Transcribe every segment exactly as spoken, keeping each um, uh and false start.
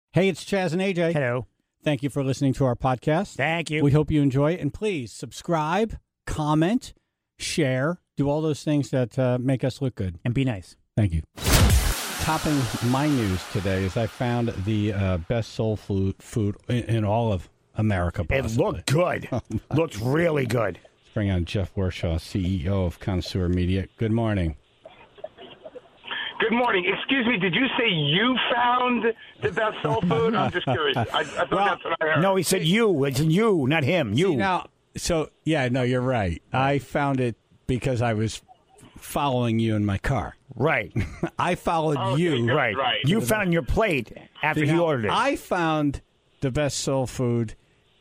Hey, it's Chaz and A J. Hello. Thank you for listening to our podcast. Thank you. We hope you enjoy it. And please subscribe, comment, share, do all those things that uh, make us look good. And be nice. Thank you. Topping my news today is I found the uh, best soul food, food in, in all of America. It Possibly. looked good. Oh, Looks really good. Let's bring on Jeff Warshaw, C E O of Connoisseur Media. Good morning. Good morning. Excuse me, did you say you found the best soul food? I'm just curious. I, I thought Well, that's what I heard. No, he said you. It's you, not him. You. See, now, so, yeah, no, you're right. I found it because I was following you in my car. Right. I followed Okay, you. good. Right. Right. You found your plate after he Now, ordered it. I found the best soul food.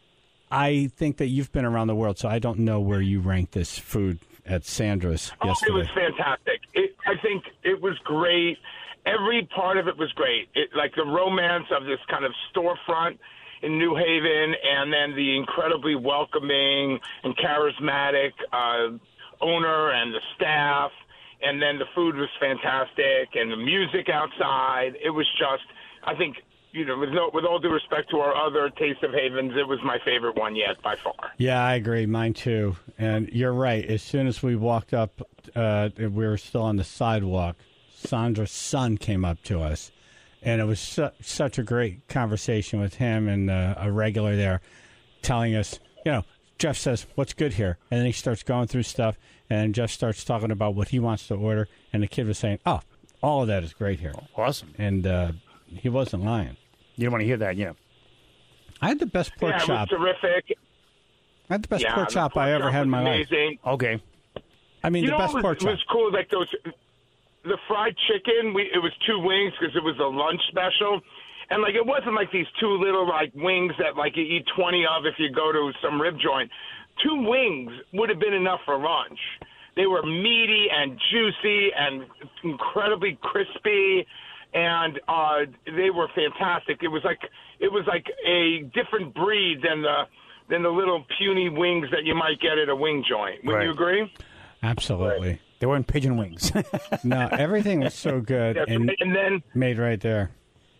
I think that you've been around the world, so I don't know where you ranked this food at Sandra's Oh, yesterday. it was fantastic. It, I think it was great. Every part of it was great. It, like the romance of this kind of storefront in New Haven, and then the incredibly welcoming and charismatic uh, owner and the staff, and then the food was fantastic, and the music outside. It was just, I think, you know, with, no, with all due respect to our other Taste of Havens, it was my favorite one yet by far. Yeah, I agree. Mine too. And you're right. As soon as we walked up, uh, we were still on the sidewalk. Sandra's son came up to us, and it was su- such a great conversation with him and uh, a regular there telling us, you know, Jeff says, what's good here? And then he starts going through stuff, and Jeff starts talking about what he wants to order, and the kid was saying, oh, all of that is great here. Awesome. And uh, he wasn't lying. You don't want to hear that, yeah. I had the best pork yeah, chop. it was terrific. I had the best yeah, pork the chop pork I ever chop had in my was life. amazing. Okay. I mean, You the know best what pork was, chop. was cool? Like those, the fried chicken. We it was two wings because it was a lunch special, and like it wasn't like these two little like wings that like you eat twenty of if you go to some rib joint. Two wings would have been enough for lunch. They were meaty and juicy and incredibly crispy, and uh, they were fantastic. It was like it was like a different breed than the than the little puny wings that you might get at a wing joint. Would Right. you agree? Absolutely. They weren't pigeon wings. No, everything was so good Yeah, and and then made right there.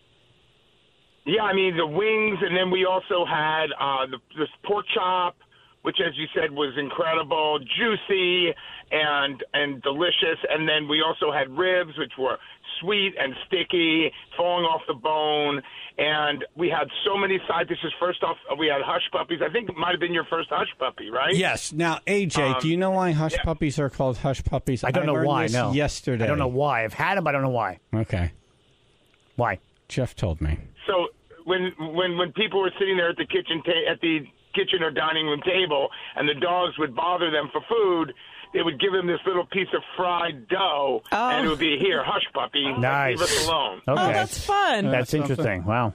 yeah, I mean the wings, and then we also had uh, the this pork chop, which, as you said, was incredible, juicy and and delicious. And then we also had ribs, which were sweet and sticky, falling off the bone. And we had so many side dishes. First off, we had hush puppies. I think it might have been your first hush puppy, right? Yes. Now, A J, Um, do you know why hush yeah. puppies are called hush puppies? I don't know learned why, this no. yesterday. I don't know why. I've had them, I don't know why. Okay. Why? Jeff told me. So when when when people were sitting there at the kitchen ta- at the kitchen or dining room table, and the dogs would bother them for food, they would give them this little piece of fried dough, Oh. and it would be, here, hush puppy, Nice. leave us alone. Okay. Oh, that's fun. That's something. interesting. Wow.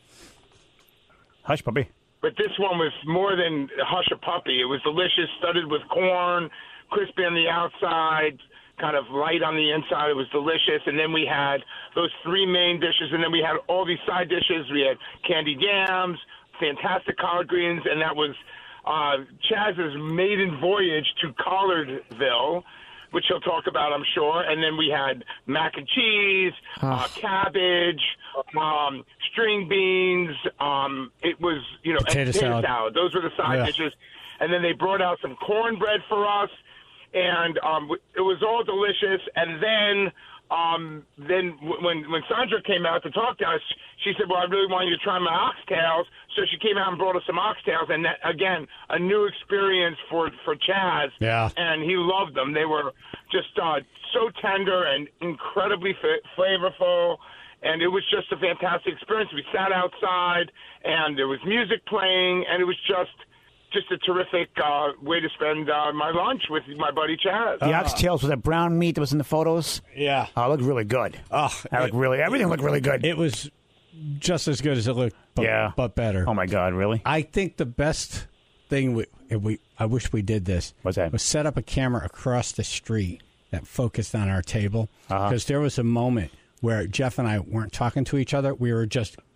Hush, puppy. But this one was more than hush a puppy. It was delicious, studded with corn, crispy on the outside, kind of light on the inside. It was delicious. And then we had those three main dishes, and then we had all these side dishes. We had candied yams, fantastic collard greens, and that was uh, Chaz's maiden voyage to Collardville, which he'll talk about, I'm sure. And then we had mac and cheese, uh, cabbage, um, string beans. Um, it was, you know, Potato and potato salad. salad. Those were the side Yeah. dishes. And then they brought out some cornbread for us, and um, it was all delicious. And then um, then w- when when Sandra came out to talk to us, she said, well, I really want you to try my oxtails. So she came out and brought us some oxtails, and that, again, a new experience for, for Chaz. Yeah. And he loved them. They were just uh, so tender and incredibly f- flavorful, and it was just a fantastic experience. We sat outside, and there was music playing, and it was just just a terrific uh, way to spend uh, my lunch with my buddy Chaz. The oxtails with that brown meat that was in the photos. Yeah. Oh, it looked really good. Oh, That looked really, everything looked really good. It was just as good as it looked, but, Yeah. but better. Oh, my God, really? I think the best thing we, if we I wish we did this What's that? was set up a camera across the street that focused on our table, Uh-huh. because there was a moment where Jeff and I weren't talking to each other. We were just c-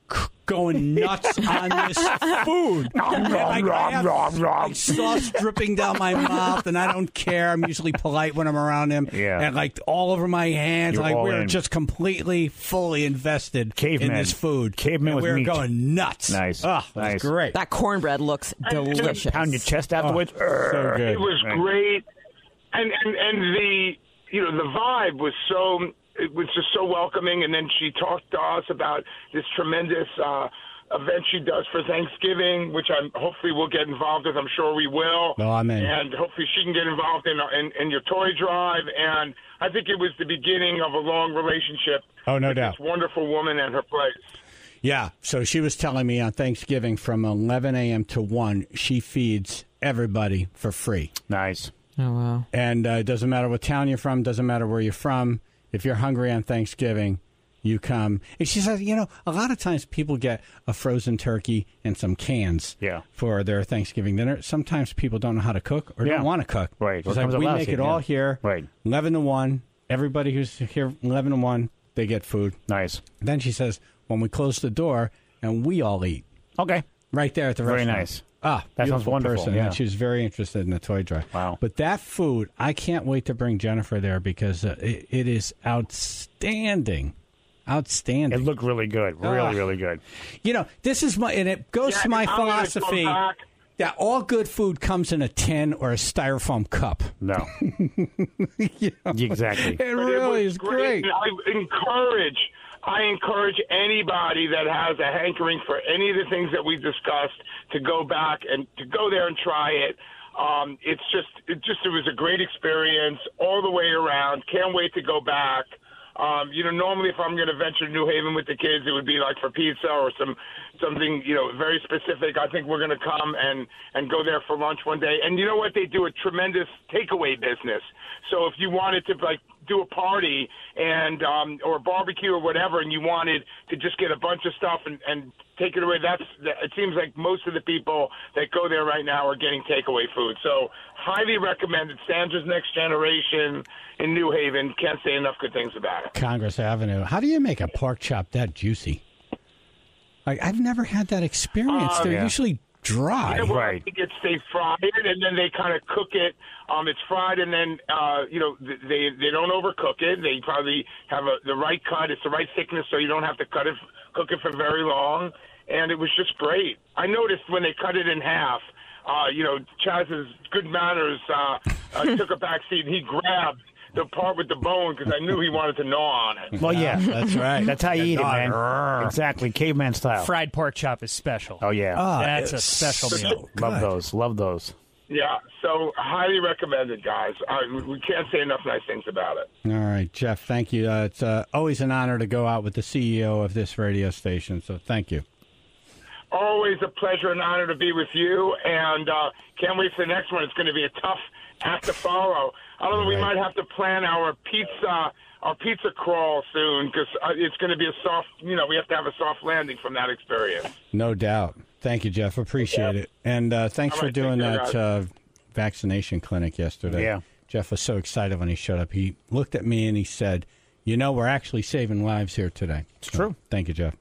going nuts on this food. And like, I have like, sauce dripping down my mouth, and I don't care. I'm usually polite when I'm around him. Yeah. And like all over my hands. You're like all we're in. just completely, fully invested Caveman. in this food. Caveman and with we're meat. going nuts. Nice. Oh, Nice. that's great. That cornbread looks delicious. Pound your chest afterwards. So good. It was Right. great, and, and and the you know the vibe was so it was just so welcoming. And then she talked to us about this tremendous uh, event she does for Thanksgiving, which I'm hopefully we'll get involved with. I'm sure we will. No, I'm in. And hopefully she can get involved in, in in your toy drive. And I think it was the beginning of a long relationship. Oh, no with doubt. This wonderful woman and her place. Yeah, so she was telling me on Thanksgiving from eleven a.m. to one, she feeds everybody for free. Nice. Oh, wow. And uh, it doesn't matter what town you're from, doesn't matter where you're from. If you're hungry on Thanksgiving, you come. And she says, you know, a lot of times people get a frozen turkey and some cans Yeah. for their Thanksgiving dinner. Sometimes people don't know how to cook or Yeah. don't want to cook. Right. She's Or like, comes we out make last it year, all yeah. here, Right. eleven to one. Everybody who's here, eleven to one, they get food. Nice. Then she says, when we close the door, and we all eat. Okay. Right there at the Very restaurant. nice. Ah, That sounds beautiful wonderful, person. yeah. And she was very interested in the toy drive. Wow. But that food, I can't wait to bring Jennifer there because uh, it, it is outstanding. Outstanding. It looked really good. Really, Ah. really good. You know, this is my, and it goes Yeah, to my I'm gonna philosophy come back. that all good food comes in a tin or a styrofoam cup. No. You know? Exactly. It But it really was is great. And I encourage, I encourage anybody that has a hankering for any of the things that we discussed to go back and to go there and try it. Um, it's just, it just, it was a great experience all the way around. Can't wait to go back. Um, you know, normally if I'm going to venture to New Haven with the kids, it would be like for pizza or some something, you know, very specific. I think we're going to come and, and go there for lunch one day. And you know what? They do a tremendous takeaway business. So if you wanted to, like, do a party and um, or a barbecue or whatever, and you wanted to just get a bunch of stuff and, and take it away, that's it seems like most of the people that go there right now are getting takeaway food. So highly recommended. Sandra's Next Generation in New Haven. Can't say enough good things about it. Congress Avenue. How do you make a pork chop that juicy? Like, I've never had that experience. Uh, They're yeah. usually dry. You know, well, I Right. think it's they fry it and then they kind of cook it. Um, it's fried and then uh, you know th- they they don't overcook it. They probably have a, the right cut. It's the right thickness, so you don't have to cut it, cook it for very long. And it was just great. I noticed when they cut it in half. Uh, you know, Chaz's good manners uh, uh, took a back seat and he grabbed the part with the bone because I knew he wanted to gnaw on it. Well, yeah. That's right. That's how you eat it, man. Grr. Exactly. Caveman style. Fried pork chop is special. Oh, yeah. Ah, That's a it's special so meal. Love good. those. Love those. Yeah, so highly recommended, guys. I, we can't say enough nice things about it. All right, Jeff, thank you. Uh, it's uh, always an honor to go out with the C E O of this radio station, so thank you. Always a pleasure and honor to be with you, and uh, can't wait for the next one. It's going to be a tough act to follow. I don't know. We Right. might have to plan our pizza, our pizza crawl soon because uh, it's going to be a soft. You know, we have to have a soft landing from that experience. No doubt. Thank you, Jeff. Appreciate it. And uh, thanks All for right, doing take care, that guys. uh, vaccination clinic yesterday. Yeah. Jeff was so excited when he showed up. He looked at me and he said, you know, we're actually saving lives here today. It's true. Thank you, Jeff.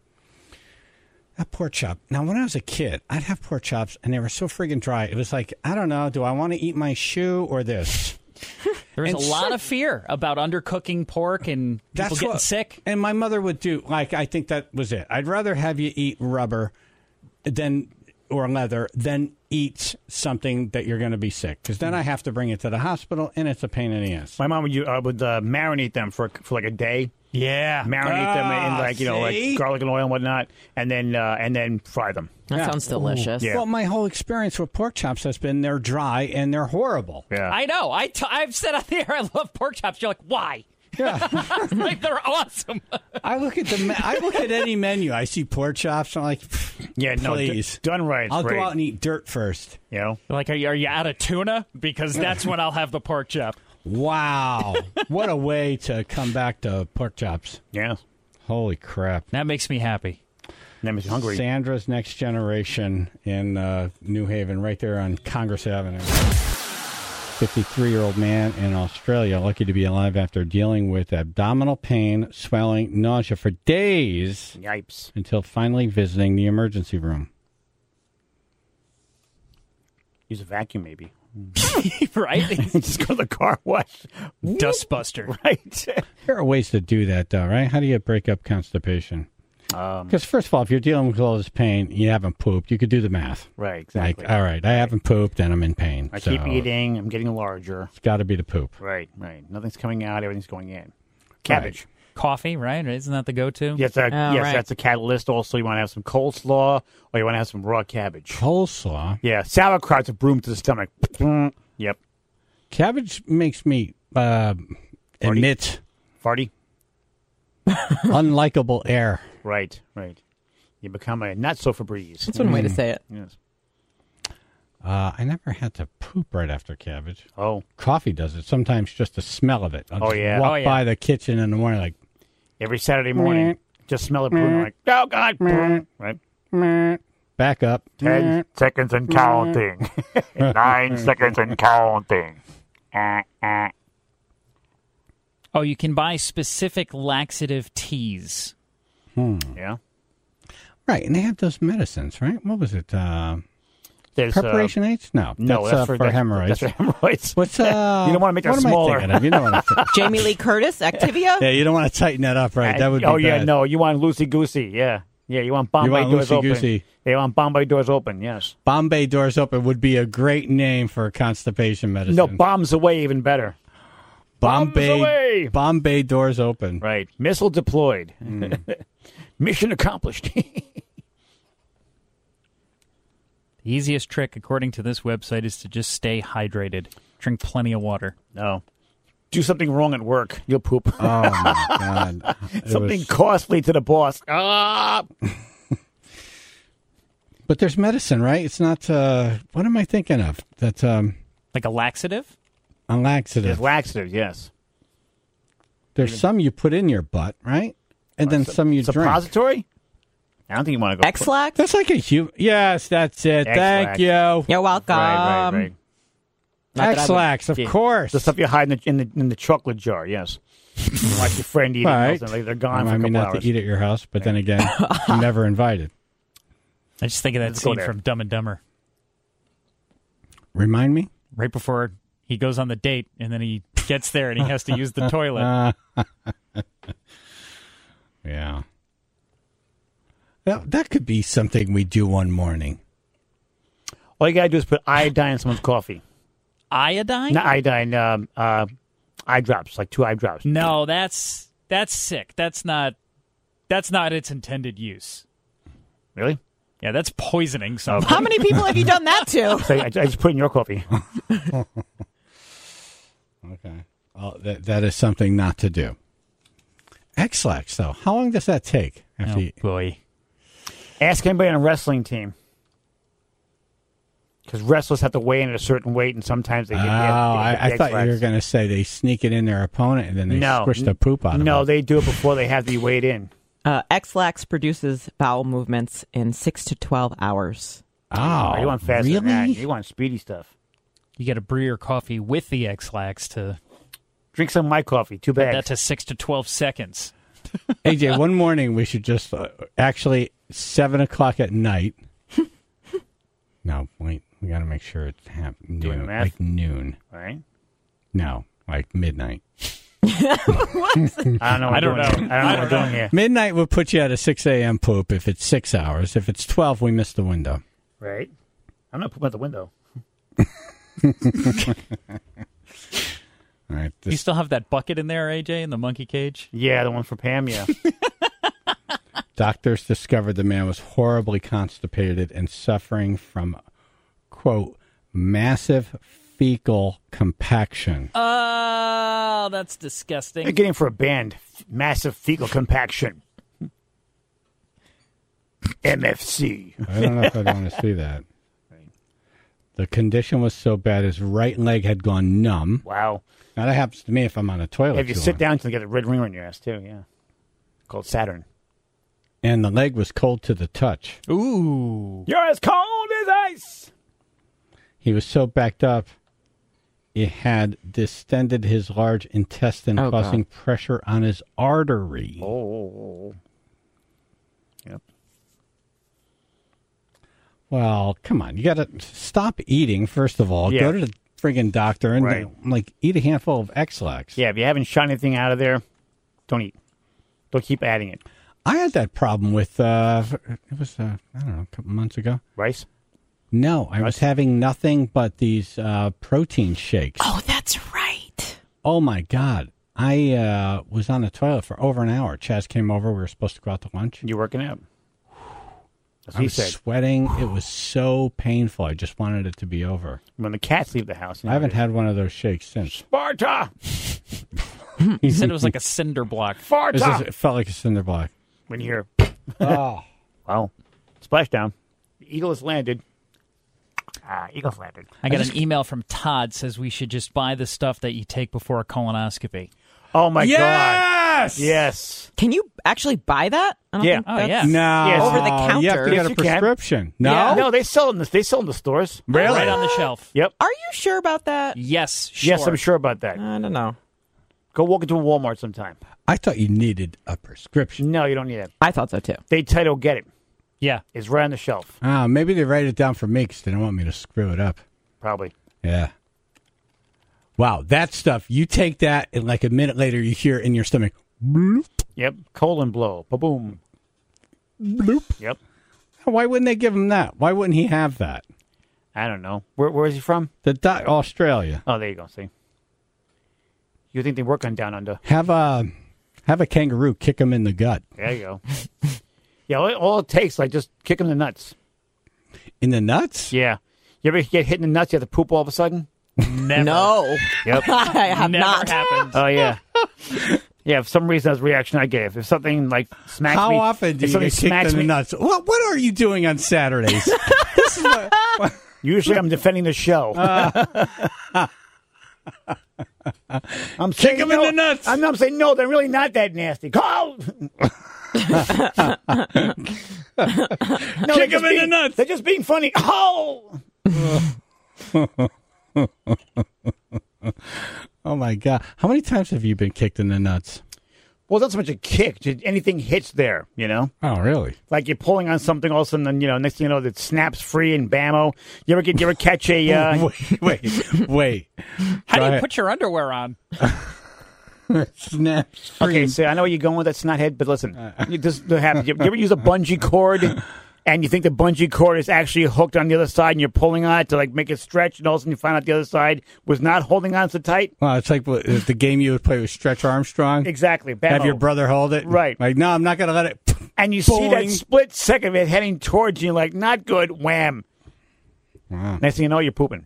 That pork chop. Now, when I was a kid, I'd have pork chops, and they were so friggin' dry. It was like, I don't know, do I want to eat my shoe or this? There's And a lot so- of fear about undercooking pork and people That's getting what, sick. And my mother would do, like, I think that was it. I'd rather have you eat rubber than or leather than eat something that you're going to be sick. Because then I have to bring it to the hospital, and it's a pain in the ass. My mom would, uh, would uh, marinate them for for like a day. Yeah. Marinate them in Ah, like you know see? like garlic and oil and whatnot, and then uh, and then fry them. That Yeah. sounds delicious. Yeah. Well, my whole experience with pork chops has been they're dry and they're horrible. Yeah. I know. I t- I've said on the air I love pork chops. You're like, why? Yeah. Like, they're awesome. I look at the me- I look at any menu. I see pork chops. I'm like, yeah. No. d- please. done right. it's I'll great. go out and eat dirt first. You know. Like, are you, are you out of tuna? Because that's when I'll have the pork chop. Wow. What a way to come back to pork chops. Yeah. Holy crap. That makes me happy. That makes me hungry. Sandra's Next Generation in uh, New Haven, right there on Congress Avenue. fifty-three-year-old man in Australia, lucky to be alive after dealing with abdominal pain, swelling, nausea for days Yipes. until finally visiting the emergency room. Use a vacuum, maybe. Right? Just go to the car wash. Dustbuster. Right. There are ways to do that, though, right? How do you break up constipation? Um, Because, first of all, if you're dealing with all this pain, you haven't pooped, you could do the math. right, exactly. Like, all right, I haven't pooped and I'm in pain. I so keep eating. I'm getting larger. It's got to be the poop. Right, right. Nothing's coming out. Everything's going in. Cabbage. Coffee, right? Isn't that the go-to? Yes, that, Oh, yes, right. that's a catalyst. Also, you want to have some coleslaw or you want to have some raw cabbage. Coleslaw. Yeah, sauerkraut's a broom to the stomach. Yep. Cabbage makes me uh, emit Farty? unlikable air. Right, right. You become a not so Febreze. That's one way to say it. Yes. Uh, I never had to poop right after cabbage. Oh, Coffee does it. Sometimes just the smell of it. I'll Oh, just yeah. walk Oh, yeah. by the kitchen in the morning like, every Saturday morning, just smell it brewing like, oh, God. Right? meh, back up. Ten seconds and counting. Nine seconds and counting. Uh, uh. Oh, you can buy specific laxative teas. Yeah. Right, and they have those medicines, right? What was it? Uh, There's, uh, preparation H? No, no, that's, that's uh, for, for that's, hemorrhoids. That's for hemorrhoids. What's uh? You don't wanna make that what smaller. Am I thinking of? You know what I'm thinking. Jamie Lee Curtis, Activia? Yeah, you don't want to tighten that up, right? That would be oh, yeah, bad. no. You want loosey goosey. Yeah. Yeah, you want Bombay You want doors open. loosey-goosey. Yeah, you want Bombay doors open, yes. Bombay doors open would be a great name for constipation medicine. No, bombs away, even better. Bombay, bombs away. Bombay doors open. Right. Missile deployed. Hmm. Mission accomplished. The easiest trick, according to this website, is to just stay hydrated. Drink plenty of water. No. Do something wrong at work. You'll poop. Oh my God! It something was- costly to the boss. Ah! But there's medicine, right? It's not. Uh, what am I thinking of? That's um, Like a laxative? a laxative. There's laxatives, yes. There's some you put in your butt, right? And then some you drink. Suppository? I don't think you want to go. X-Lax? That's like a human. Yes, that's it. X-Lax. Thank you. You're welcome. Right, right, right. Not that I would- X-Lax, of Yeah. course. The stuff you hide in the, in the, in the chocolate jar, yes. Watch your friend eat Right. it. And they're gone I for a mean, couple not hours. to eat at your house, but then again, I'm never invited. I just think of that Let's go scene there. from Dumb and Dumber. Remind me? Right before he goes on the date, and then he gets there and he has to use the toilet. Uh, yeah. That, that could be something we do one morning. All you got to do is put iodine in someone's coffee. Iodine? Not iodine, um, uh, eye drops, like two eye drops. No, that's that's sick. That's not that's not its intended use. Really? Yeah, that's poisoning someone. How many people have you done that to? So I, I just put it in your coffee. Okay. Oh, that, that is something not to do. X-Lax, though. How long does that take? After Oh, you, boy. Ask anybody on a wrestling team. Because wrestlers have to weigh in at a certain weight, and sometimes they oh, get. they get- they I, get I the thought you were X-Lax. going to say they sneak it in their opponent and then they No. squish the poop out of No, it. they do it before they have to be weighed in. Uh, X-Lax produces bowel movements in six to twelve hours. Oh, you want faster really? than that. You want speedy stuff. You got to brew your coffee with the X-Lax to Drink some of my coffee. Two get bags. that to six to twelve seconds. A J, one morning we should just uh, actually seven o'clock at night. No, wait, we got to make sure it's half Doing the noon, math? like noon. All right. No, like midnight. I don't know. What I I'm don't doing know. here. I don't know what I'm doing here. Midnight will put you at a six a.m. poop if it's six hours. If it's twelve, we miss the window. Right. I'm not pooping out the window. All right. You This, still have that bucket in there, A J, in the monkey cage? Yeah, the one for Pam. Yeah. doctors discovered the man was horribly constipated and suffering from, quote, massive fecal compaction. Oh, that's They're disgusting. getting for a band. Massive fecal compaction. M F C. I don't know if I'd want to see that. The condition was so bad his right leg had gone numb. Wow. Now, that happens to me if I'm on a toilet. If you too sit long. down until you get a red ring on your ass, too. Yeah. Called Saturn. And the leg was cold to the touch. Ooh. You're as cold as ice. He was so backed up it had distended his large intestine, Oh, causing God. pressure on his artery. Oh. Yep. Well, come on. You got to stop eating, first of all. Yeah. Go to the friggin' doctor and, Right. like, eat a handful of X-Lax. Yeah, if you haven't shot anything out of there, don't eat. Don't keep adding it. I had that problem with, uh, it was, uh, I don't know, a couple months ago. Rice? No, I was having nothing but these uh, protein shakes. Oh, that's right. Oh, my God. I uh, was on the toilet for over an hour. Chaz came over. We were supposed to go out to lunch. You're working out. That's what I he was said. sweating. It was so painful. I just wanted it to be over. When the cats leave the house. You know, I haven't they- had one of those shakes since. Sparta! He said it was like a cinder block. It, was Sparta! just- it felt like a cinder block. When you hear, Oh. wow, splashdown. The eagle has landed. Ah, eagle's landed. I got an email from Todd says we should just buy the stuff that you take before a colonoscopy. Oh, my God. Yes! Yes. Can you actually buy that? I don't Yeah. think Oh, that's- yeah. No. Yes. Over the counter. You have to Yes, get a you can. prescription. No? Yeah, no, they sell in the, they sell in the stores. Really? Right on the shelf. Yep. Are you sure about that? Yes, sure. Yes, I'm sure about that. I don't know. Go walk into a Walmart sometime. I thought you needed a prescription. No, you don't need it. I thought so too. They tell you to get it. Yeah. It's right on the shelf, Ah, maybe they write it down for me because they don't want me to screw it up. probably. Yeah. Wow, that stuff, you take that, and like a minute later, you hear it in your stomach. Bloop, Yep. Colon blow. Ba-boom. bloop. Yep. Why wouldn't they give him that? Why wouldn't he have that? I don't know. Where Where is he from? The doc- Australia. Oh, there you go. See. You think they work on down under? Have a have a kangaroo kick him in the gut. There you go. Yeah, all, all it takes, like, just kick him in the nuts. In the nuts? Yeah. You ever get hit in the nuts, you have to poop all of a sudden? Never. No, Yep. I have Never not. happened. Oh, yeah. Yeah, for some reason, that's the reaction I gave. If something, like, smacks How me... often do if you something get kicked smacks in the me, nuts? What What are you doing on Saturdays? This is what, what- Usually I'm defending the show. I'm Kick saying him in no. the nuts. I'm, I'm saying, no, they're really not that nasty. Call! no, Kick him in the nuts. They're just being funny. Oh! Oh my God! How many times have you been kicked in the nuts? Well, not so much a kick. Just anything hits there, you know? Oh, really? Like you're pulling on something, all of a sudden, then, you know, next thing you know, it snaps free and bammo. You ever get, you ever catch a, uh, wait, wait, wait. How Go do you ahead. put your underwear on? Snap. okay, so I know where you're going with that snothead, but listen, you just happen. You ever use a bungee cord and you think the bungee cord is actually hooked on the other side and you're pulling on it to like make it stretch, and all of a sudden you find out the other side was not holding on so tight? Well, it's like what, the game you would play with Stretch Armstrong. Exactly. Bammo. Have your brother hold it. Right. Like, no, I'm not going to let it. And you see that Boing. split second of it heading towards you, like, not good, wham. Wow. Next thing you know, you're pooping.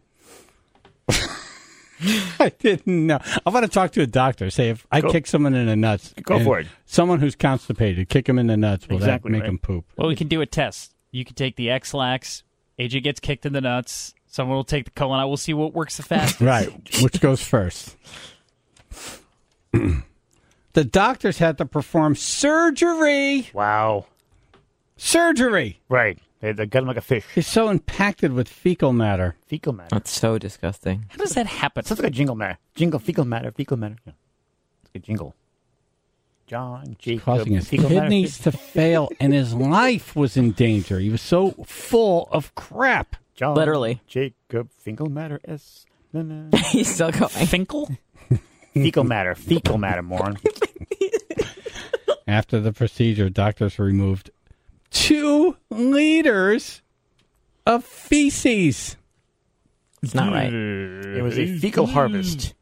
I didn't know. I want to talk to a doctor. Say if I Go- kick someone in the nuts. Go and for it. Someone who's constipated, kick him in the nuts. Will Exactly that make right. him poop? Well, we can do a test. You can take the X-Lax. A J gets kicked in the nuts. Someone will take the colon. We'll see what works the fastest. Right. Which goes first? The doctors had to perform surgery. Wow. Surgery. Right. They, they got him like a fish. He's so impacted with fecal matter. Fecal matter. That's so disgusting. How does that happen? Sounds like a jingle matter. Jingle, fecal matter, fecal matter. Yeah. It's a jingle. John, Jacob, Causing his fecal matter. kidneys to fail, and his life was in danger. He was so full of crap. John, Literally. Jacob, fecal matter, S. Na, na. He's still going. Finkel? Fecal matter, fecal matter, moron. After the procedure, doctors removed two liters of feces. It's not right. It was a fecal harvest.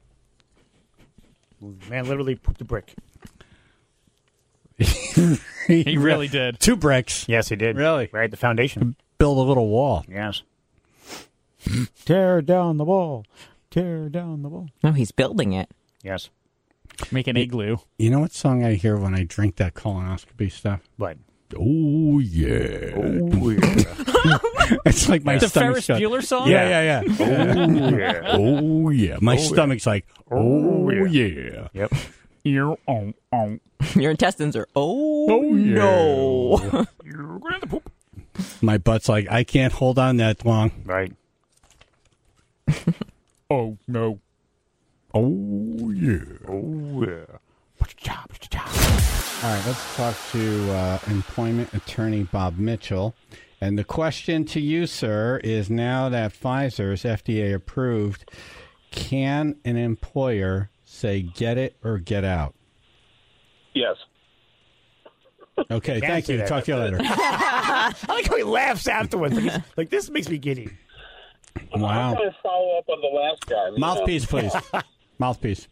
Man literally pooped a brick. He really did. Two bricks. Yes, he did. Really? Right at the foundation. Build a little wall. Yes. Tear down the wall. Tear down the wall. No, he's building it. Yes. Make an igloo. You know what song I hear when I drink that colonoscopy stuff? But Oh, yeah. oh yeah. It's like my The stomach's Ferris going- Bueller song? Yeah, yeah, yeah. oh yeah. Oh, yeah. My stomach's like, oh, Oh, yeah. Yep. Ear on on. Your intestines are, oh, no. You're going to poop. My butt's like, I can't hold on that long. Right. Oh no. Oh, yeah. Oh, yeah. All right, let's talk to uh, employment attorney Bob Mitchell. And the question to you, sir, is now that Pfizer is F D A approved, can an employer say get it or get out? Yes. Okay, Can't thank say you. that. Talk to you later. I like how he laughs afterwards. Like, he's- like this makes me giddy. Wow. I'm going to follow up on the last guy. you know. Mouthpiece, please. Mouthpiece.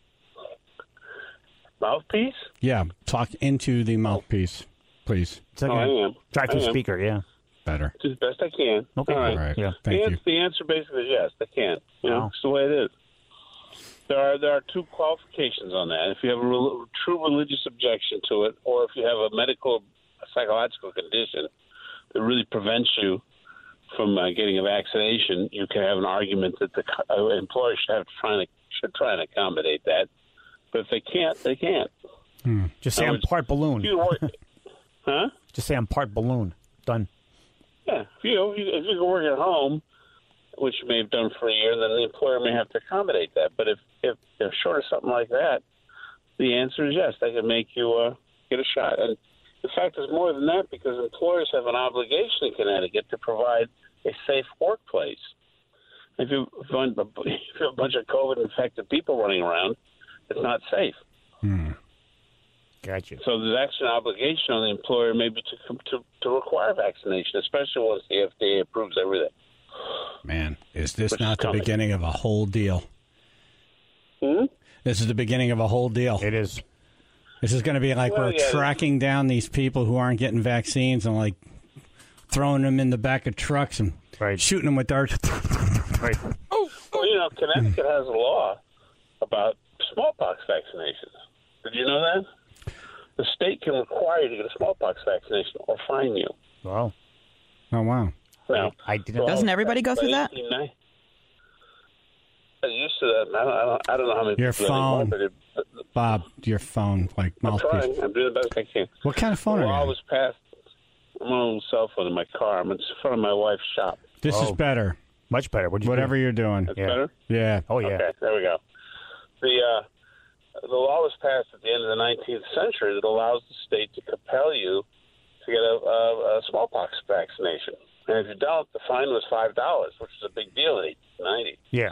Mouthpiece? Yeah, talk into the mouthpiece, please. It's like Oh, I a am. drive-through I am. speaker, yeah. Better. Do the best I can. Okay. All right. All right. Yeah. Thank the, you. answer, the answer basically is yes, they can. You know, Wow. it's the way it is. There are there are two qualifications on that. If you have a rel- true religious objection to it, or if you have a medical, a psychological condition that really prevents you from uh, getting a vaccination, you can have an argument that the co- uh, employer should have to try and should try and accommodate that. But if they can't, they can't. Just say I I'm would- part balloon. You work, huh? Just say I'm part balloon. Done. Yeah, if you if you if you can work at home, which you may have done for a year, then the employer may have to accommodate that. But if if they're short of something like that, the answer is yes. They can make you uh, get a shot. And the fact is more than that, because employers have an obligation in Connecticut to provide a safe workplace. If you find if you have a bunch of COVID-infected people running around, it's not safe. Hmm. Gotcha. So there's actually an obligation on the employer maybe to to, to require vaccination, especially once the F D A approves everything. Man, is this Which not is the coming. beginning of a whole deal? Hmm? This is the beginning of a whole deal. It is. This is going to be like Well, we're yeah. tracking down these people who aren't getting vaccines and like throwing them in the back of trucks and Right. shooting them with darts. Right. Well, you know, Connecticut has a law about smallpox vaccinations. Did you know that? The state can require you to get a smallpox vaccination or fine you. Well, Oh, wow. Now, I didn't. well, Doesn't everybody go by through that? eighteen ninety I'm used to that. I don't, I don't, I don't know how many Your people anymore, phone. but it, but Bob, your phone, like I'm mouthpiece. trying. I'm doing the best I can. What kind of phone The are law you? was passed. I'm on a little cell phone in my car. I'm in front of my wife's shop. This is Oh. better. Much better. What'd you Whatever do? you're doing. That's Yeah. better? Yeah. Oh, yeah. Okay, there we go. The uh, the law was passed at the end of the nineteenth century that allows the state to compel you to get a, a, a smallpox vaccination. And if you don't, the fine was five dollars, which is a big deal in eighteen ninety. Yeah.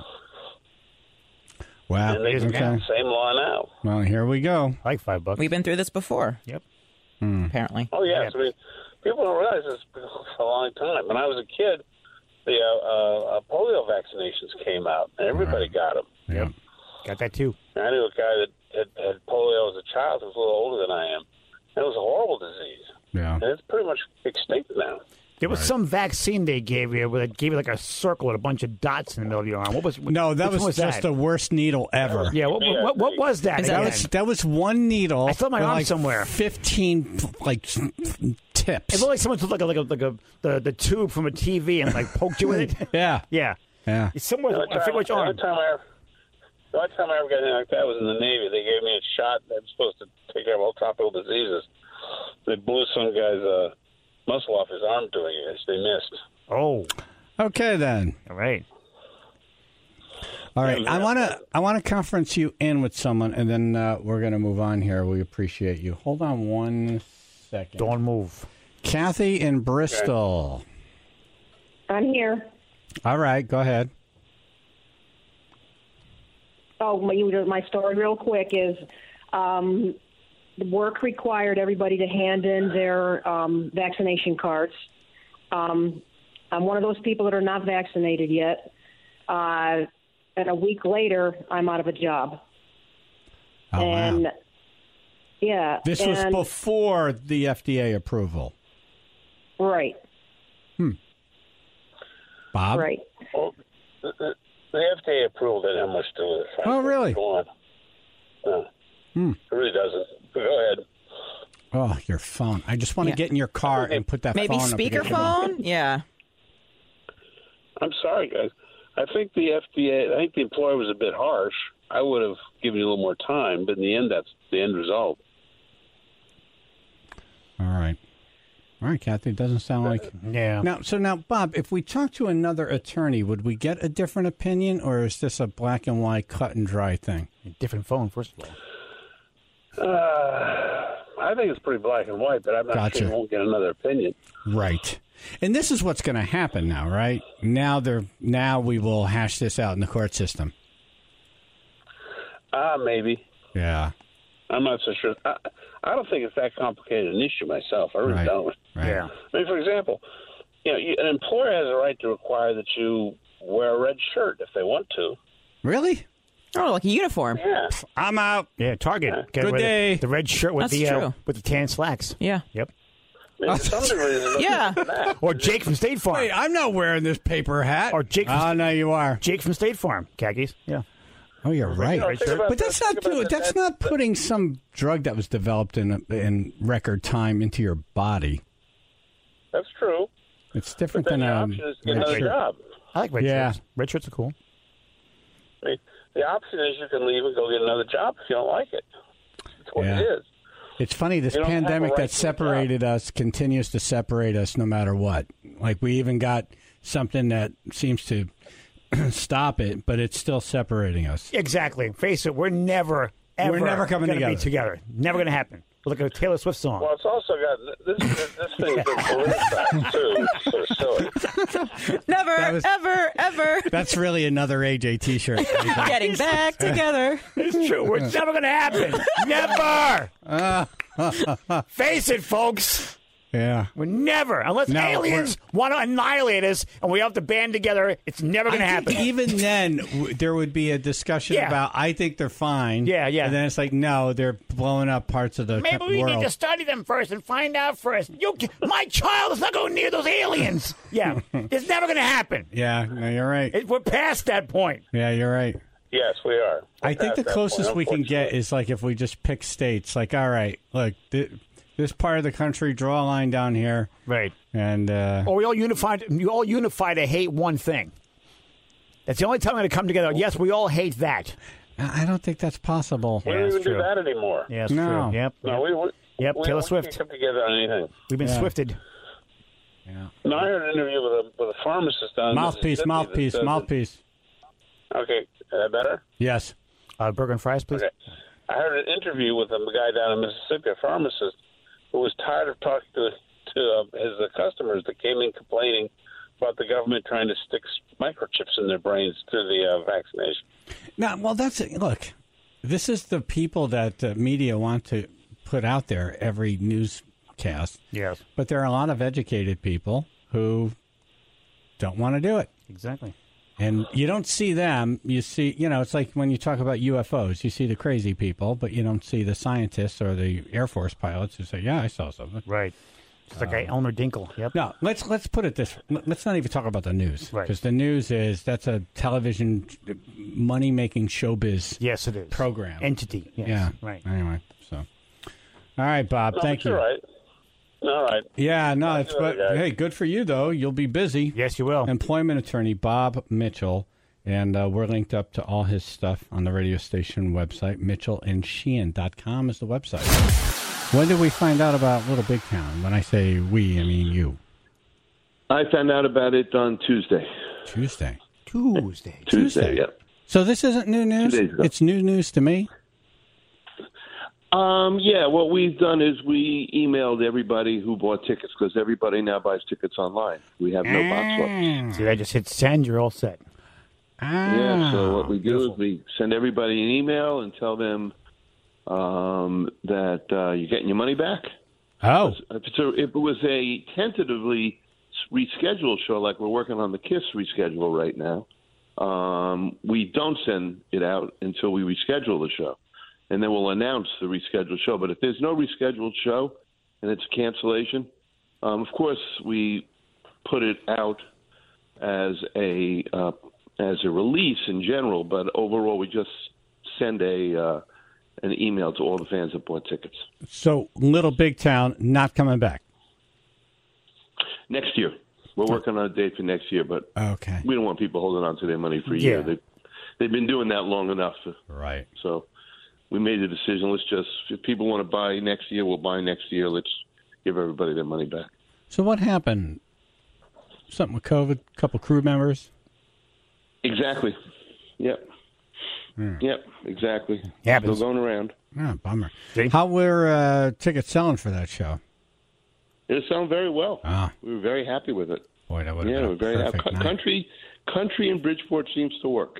Wow. And they isn't do Okay. the same law now. Well, here we go. I like five bucks. We've been through this before, Yep. apparently. Oh, yes. Yeah. I mean, people don't realize this for a long time. When I was a kid, the uh, uh, polio vaccinations came out, and everybody got them. Yeah. Got that too. I knew a guy that had, had polio as a child who was a little older than I am. And it was a horrible disease. Yeah. And it's pretty much extinct now. There was some vaccine they gave you where it gave you like a circle with a bunch of dots in the middle of your arm. What was? No, that which was, one was just that? the worst needle ever. Yeah. What, Yeah, what, what was that? Is That again? was that was one needle. I felt my with, arm like somewhere. Fifteen like tips. It looked like someone took like a, like a, like a the, the tube from a T V and like poked you with it. Yeah. Yeah. Yeah. It's somewhere. The only I forget which the only arm. time I ever, the only time I ever got anything like that was in the Navy. They gave me a shot that was supposed to take care of all tropical diseases. They blew some guy's uh, muscle off his arm doing it. They missed. Oh. Okay then. All right. All right. I want to I want to conference you in with someone, and then uh, we're going to move on here. We appreciate you. Hold on one second. Don't move. Kathy in Bristol. I'm here. All right. Go ahead. Oh, my, you- my story real quick is um, work required everybody to hand in their um, vaccination cards. Um, I'm one of those people that are not vaccinated yet. Uh, and a week later, I'm out of a job. Oh, and wow. yeah, This was and, before the F D A approval. right, Bob? right. Well, the, the, the F D A approval didn't have much to do with it. frankly. Oh, really? Go on. No, Hmm. it really doesn't. Go ahead. Oh, your phone. I just want to Yeah. get in your car and put that Maybe phone up against your- speakerphone? Yeah. I'm sorry, guys. I think the F D A, I think the employer was a bit harsh. I would have given you a little more time, but in the end, that's the end result. All right. All right, Kathy. Doesn't sound like. Yeah. Now, so now, Bob, if we talk to another attorney, would we get a different opinion, or is this a black and white, cut and dry thing? Different phone, first of all. Uh, I think it's pretty black and white, but I'm not Gotcha. sure you won't get another opinion. Right. And this is what's going to happen now, right? Now they're now we will hash this out in the court system. Ah, uh, maybe. Yeah. I'm not so sure. I, I don't think it's that complicated an issue myself. I really Right. don't. Right. Yeah. I mean, for example, you know, you, an employer has a right to require that you wear a red shirt if they want to. Really? Oh, like a uniform. Yeah. I'm out. Yeah, Target. Get Good rid of day. The red shirt with That's the uh, true. with the tan slacks. Yeah. Yep. I mean, to some degree, there's Yeah. nothing to that. Or Jake from State Farm. Wait, I'm not wearing this paper hat. Or Jake from Oh, no, you are. Jake from State Farm. Khakis. Yeah. Oh, you're right. You know, think about But that's that- not think about that's that- not that- putting some drug that was developed in in record time into your body. That's true. It's But different then than the um. option is to get red another shirt. job. I like red Yeah. shirts. Red shirts are cool. I mean, the option is you can leave and go get another job if you don't like it. That's what Yeah. it is. It's funny, this You don't have a pandemic right that to a separated us continues to separate us no matter what. Like, we even got something that seems to stop it, but it's still separating us. Exactly. Face it, we're never, ever We're never coming gonna together. be together. Never going to happen. Look at a Taylor Swift song. Well, it's also got this. This, this thing's been politicized too. It's sort of silly. Never, That was- ever, ever That's really another A J T-shirt. getting back together. It's true. It's never going to happen. Never. Face it, folks. Yeah. We're never, unless No, aliens want to annihilate us and we have to band together, it's never going to I happen. think even then, w- there would be a discussion Yeah. about, I think they're fine. Yeah, yeah. And then it's like, no, they're blowing up parts of the Maybe co- we world. need to study them first and find out first. You, ca- my child is not going near those aliens. Yeah, it's never going to happen. Yeah, no, you're right. It, we're past that point. Yeah, you're right. Yes, we are. We're I think past the that closest point, we can get unfortunately. is like if we just pick states. Like, all right, look, th- this part of the country, draw a line down here, Right. and uh, Or we all unified. You all unify to hate one thing. That's the only time we're going to come together. Yes, we all hate that. I I don't think that's possible. We Yeah, don't it's even do true. that anymore. Yeah, it's No. true. Yep. No, we, we Yep, we Taylor don't Swift. come together on anything. We've been Yeah. swifted. Yeah. No, I heard an interview with a with a pharmacist down in Mouthpiece, Mississippi that mouthpiece, said that- mouthpiece. Okay, is that better? Yes. Uh, burger and fries, please. Okay. I heard an interview with a guy down in Mississippi, a pharmacist, who was tired of talking to to uh, his uh, customers that came in complaining about the government trying to stick microchips in their brains through the uh, vaccination. No, well, that's look. This is the people that uh, media want to put out there every newscast. Yes. But there are a lot of educated people who don't want to do it. Exactly. And you don't see them. You see, you know, it's like when you talk about U F Os, you see the crazy people, but you don't see the scientists or the Air Force pilots who say, yeah, I saw something. Right. Just like uh, Elmer Dinkle. Yep. No, let's let's put it this. Let's not even talk about the news, Right. because the news is that's a television money making showbiz Yes, it is. program. Entity. Yes. Yeah. Right. Anyway, so all right, Bob. No, thank but you. you're right. All right. Yeah, no, it's you, but guys. hey, good for you though. You'll be busy. Yes, you will. Employment attorney Bob Mitchell, and uh, we're linked up to all his stuff on the radio station website. Mitchell and Sheehan dot com is the website. When did we find out about Little Big Town? When I say we, I mean you. I found out about it on Tuesday. Tuesday. Tuesday. Tuesday, Tuesday. yeah. So this isn't new news. Two days ago. It's new news to me. Um, yeah, what we've done is we emailed everybody who bought tickets because everybody now buys tickets online. We have no box office. See, I just hit send. You're all set. Ah, Yeah, so what we do beautiful. is we send everybody an email and tell them um, that uh, you're getting your money back. Oh, If, it's a, if it was a tentatively rescheduled show, like we're working on the KISS reschedule right now, um, we don't send it out until we reschedule the show. And then we'll announce the rescheduled show. But if there's no rescheduled show and it's a cancellation, um, of course we put it out as a uh, as a release in general. But overall, we just send a uh, an email to all the fans that bought tickets. so Little Big Town not coming back. Next year, we're working on a date for next year, but Okay, we don't want people holding on to their money for a Yeah. year. They, they've been doing that long enough. right. So we made the decision. Let's just, if people want to buy next year, we'll buy next year. Let's give everybody their money back. So what happened? Something with COVID? A couple crew members? Exactly. Yep. Hmm. Yep. Exactly. Happens. Still going around. Oh, bummer. See? How were uh, tickets selling for that show? It was selling very well. Ah. We were very happy with it. Boy, that would have Yeah, been we're a very happy. perfect night. Country, country in Bridgeport seems to work.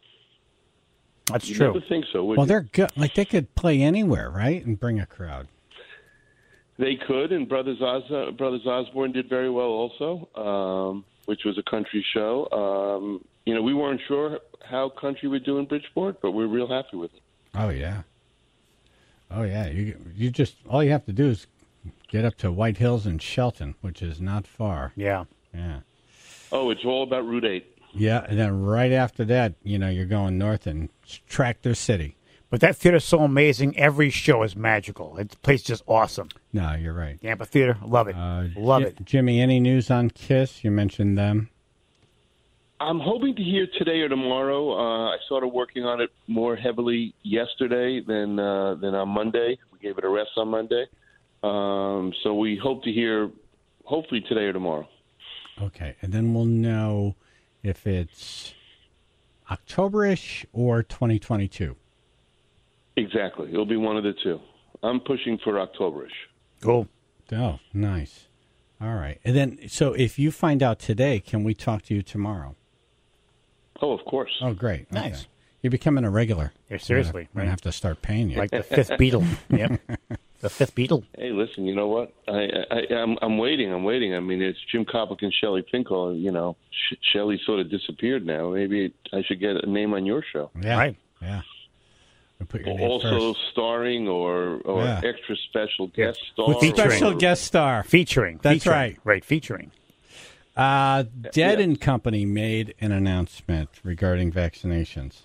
That's You true. never think so, would Well, you? they're good. Like, they could play anywhere, right? And bring a crowd. They could, and Brothers Os- uh, Brothers Osborne did very well also, um, which was a country show. Um, you know, we weren't sure how country would do in Bridgeport, but we're real happy with it. Oh, yeah. Oh, yeah. You you just, all you have to do is get up to White Hills and Shelton, which is not far. Yeah. Yeah. Oh, it's all about Route eight. Yeah, and then right after that, you know, you're going north and Tractor City. But that theater's so amazing. Every show is magical. It's, the place is just awesome. No, you're right. The amphitheater, love it. Uh, love J- it. Jimmy, any news on KISS? You mentioned them. I'm hoping to hear today or tomorrow. Uh, I started working on it more heavily yesterday than uh, than on Monday. We gave it a rest on Monday. Um, so we hope to hear hopefully today or tomorrow. Okay, and then we'll know if it's October-ish or twenty twenty-two. Exactly. It'll be one of the two. I'm pushing for October-ish. Cool. Oh, nice. All right. And then, so if you find out today, can we talk to you tomorrow? Oh, of course. Oh, great. Okay. Nice. You're becoming a regular. Yeah, seriously, We're going to right? have to start paying you. Like the fifth Beatle. Yep. The fifth Beatle. Hey, listen. You know what? I, I I'm I'm waiting. I'm waiting. I mean, it's Jim Koplik and Shelley Finkel. And, you know, Sh- Shelley sort of disappeared now. Maybe I should get a name on your show. yeah. Right. Yeah. We'll put your name Also first. starring or or Yeah. extra special guest star. With featuring. Special or- guest star. Featuring. That's featuring. right. Right, featuring. Uh, Dead Yeah. and Company made an announcement regarding vaccinations.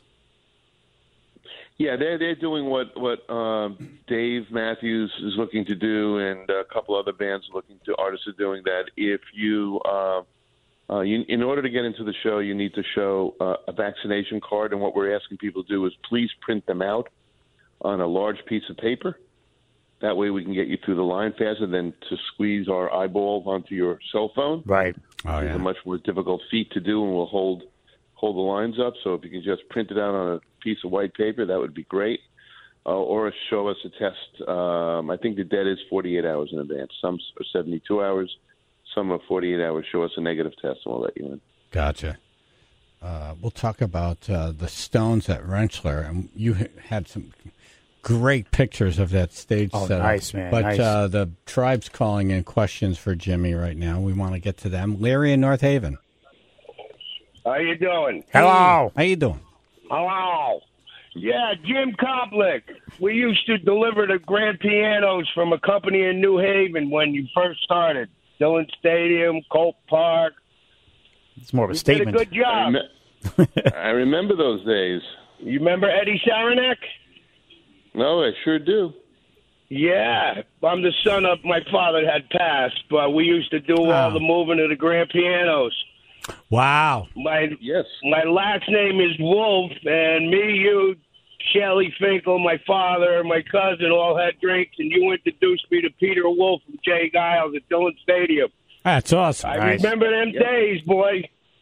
Yeah, they're they're doing what what um, Dave Matthews is looking to do, and a couple other bands are looking to artists are doing that. If you, uh, uh, you in order to get into the show, you need to show uh, a vaccination card, and what we're asking people to do is please print them out on a large piece of paper. That way, we can get you through the line faster than to squeeze our eyeball onto your cell phone. Right. Oh, It's a much more difficult feat to do, and we'll hold hold the lines up. So if you can just print it out on a piece of white paper, that would be great. Uh, or show us a test. Um, I think the dead is forty-eight hours in advance. Some are seventy-two hours. Some are forty-eight hours. Show us a negative test, and we'll let you in. Gotcha. Uh, we'll talk about uh, the Stones at Rentschler, and you h- had some great pictures of that stage Oh, setup. nice, man, But nice. Uh, the tribe's calling in questions for Jimmy right now. We want to get to them. Larry in North Haven. How you doing? Hello. How you doing? Hello. Yeah, Jim Koplik. We used to deliver the grand pianos from a company in New Haven when you first started. Dillon Stadium, Colt Park. It's more of a You statement. did a good I, job. rem- I remember those days. You remember Eddie Saranac? No, I sure do. Yeah, I'm the son of my father had passed, but we used to do Wow. all the moving of the grand pianos. Wow. My Yes. my last name is Wolf, and me, you, Shelley Finkel, my father, my cousin all had drinks, and you introduced me to Peter Wolf and Jay Giles at Dillon Stadium. That's awesome. I Nice. remember them Yep. days, boy.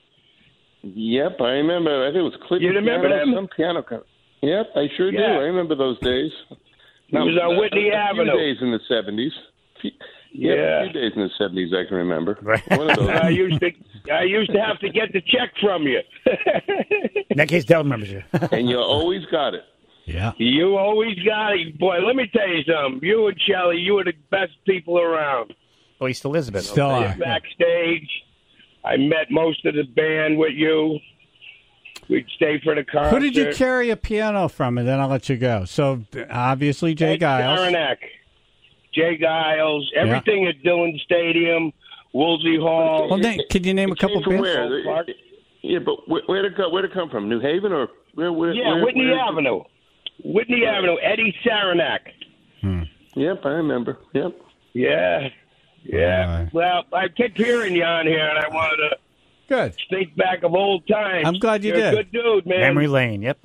Yep, I remember. I think it was Clinton. You remember piano, them? Some piano. co- Yep, I sure do. Yeah. I remember those days. It was on Whitney a, a Avenue. few days in the seventies. Yep, Yeah. a few days in the seventies I can remember. Right. One of those. I used to I used to have to get the check from you. In that case, Dell remembers you. And you always got it. Yeah. You always got it, boy. Let me tell you something. You and Shelley, you were the best people around. Well, he still is a bit. Still are. Backstage, I met most of the band with you. We'd stay for the concert. Who did you carry a piano from? And then I'll let you go. So, obviously, Jay Ed Giles. Saranac, Jay Giles, everything at Dillon Stadium, Woolsey Hall. Well, name, can you name a It couple came from bands? where? Park. Yeah, but where, where'd it go? Where'd it come from? New Haven or where? where Yeah, where, Whitney where- Avenue. Whitney Avenue, Eddie Saranac. Yep, I remember. Yep. Yeah. Yeah. All right. Well, I kept hearing you on here, and I wanted to Good. think back of old times. I'm glad you You're did. a good dude, man. Memory lane. Yep.